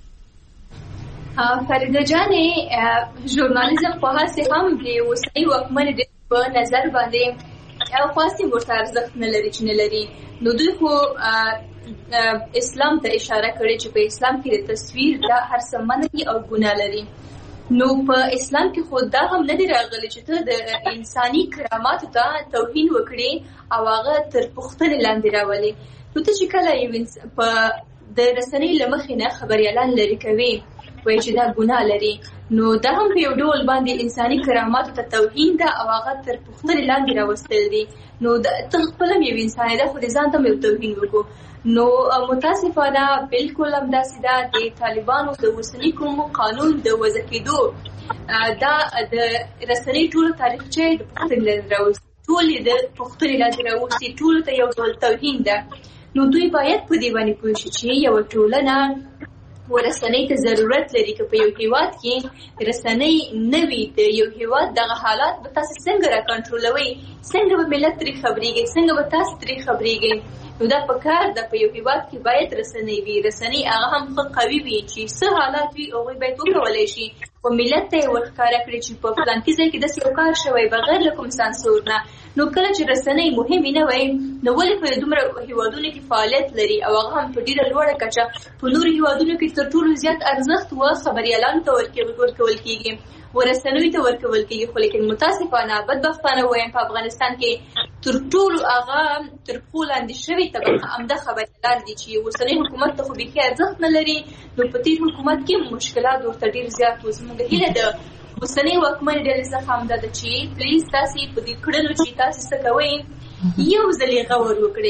فریده جانې ژورنالیزم په هڅه هم د اوسنۍ واکمنې په نظر باندې او خاصي ورته ارزښت نه لري چې نه لري نو دوی خو اسلام ته اشاره کړې چې په اسلام کې د تصویر دا هر څه منعي او ګناه لري نو په اسلام کې خو دا هم نه دی راغلی چې ته د انساني کراماتو ته توهین وکړې او هغه تر پوښتنې لاندې راولې نو ته چې کله یو په د رسنۍ له مخې نه خبري اعلان لري کوي وایي چې دا ګناه لري نو دا هم په یو ډول باندې انساني کراماتو ته توهین ده او هغه تر پوښتنې لاندې راوستل دي نو ته خپل یو انسان ده خو ځان ته یو توهین وکړو نو متاسفانه بالکل هم داسې ده د طالبانو د اوسني کوم قانون د وضع کېدو دا د رسنۍ ټول تاریخچه د پوښتنې لاندې راوستي ټول د پوښتنې لاندې راوستي ټول ته یو ډول توهین ده نو دوی باید په دې باندې پوه شي چې یو ټولنه ورسنۍ ته ضرورت لري چې په یو هیواد کې رسنۍ نوي د یو هیواد دغه حالات به تاسو څنګه را کنټرولوي څنګه به ملت ترې خبريږي څنګه به تاسو ترې خبريږي نو دا په کار د په یو هیواد کې باید رسنۍ وي رسنۍ هغه هم قوي وي چې څه حالات وي او باید وکولای شي او ملت ته ورکاره کړی چې په پلان کې ځکه د یو کار شوی بغیر له کوم سانسور نه نو کله چې رسنۍ مهمه نه وي نو ولې په دومره هیوادونو کې فعالیت لري او هغه هم په ډیره لوړه کچه په نور هیوادونو کې تر ټولو زیات ارزښت او خبري اعلان ته ورکول کیږي ورسنوي ته ورکول کیږي خو لیکن متاسفانه بدبختانه وایم په افغانستان کې تر ټولو هغه تر پولاند شوی طبقه امده خبري اعلان دي چې اوسنۍ حکومت ته خو به کې ارزښت نه لري نو په دې حکومت کې مشکلات ورته ډیر زیات وزموږ هیله ده اوسنۍ واکمن ډېر څه هم ده چې پلیز تاسو په دې کړنو چې تاسو څه کوئ یو ځلې غور وکړئ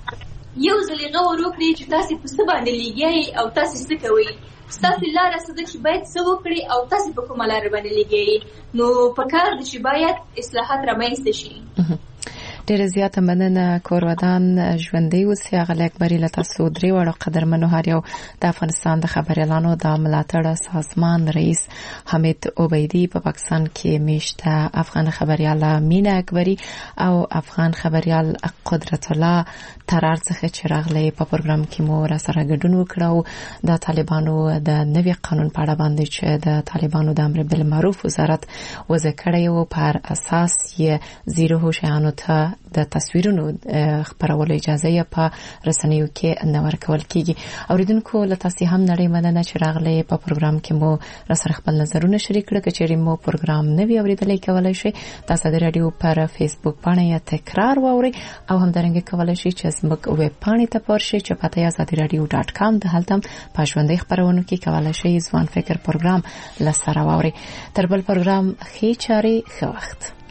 چې تاسو په څه باندې لګیای او تاسو څه کوئ تاسو لاره څه ده چې باید څه وکړي او تاسو په کومه لاره باندې لګیای نو په کار دي چې باید اصلاحات رامنځته شي ډېر زیاته مننه کورودان ژوندۍ اوسئ. هغه اکبري له تاسو درې وړو قدرمنو هر یو د افغانستان د خبريالانو د ملاتړ سازمان رئیس حمید عبیدی په پاکستان کې میشته افغان خبريال مینا اکبري او افغان خبريال قدرت الله ترار څخه چې راغلي په پروګرام کې مو را سره ګډون وکړو د طالبانو د نوي قانون په اړه باندې چې د طالبانو د امر بالمعروف وزارت وضع کړی او پر اساس یې زیرو هوشیانو ته د تصویرونو خبرولو اجازه په رسنیو کې نه ورکول کیږي. اوریدونکو له تاسو هم نړۍ مننه چې راغلي په پروګرام کې مو را سره خپل نظرونه شریک کړل. کچېرې مو پروګرام نوی اوریدلای کولای شئ تاسو د رادیو پر فیسبوک باندې تکرار واورئ او هم درنګ کولای شئ چې زموږ ویب پاڼې ته پورشئ چې پته azadiradio.com د هلته په ژوندۍ خبرونو کې کولای شئ ځوان فکر پروګرام لسره واورئ. تر بل پروګرام خې چاري خو وخت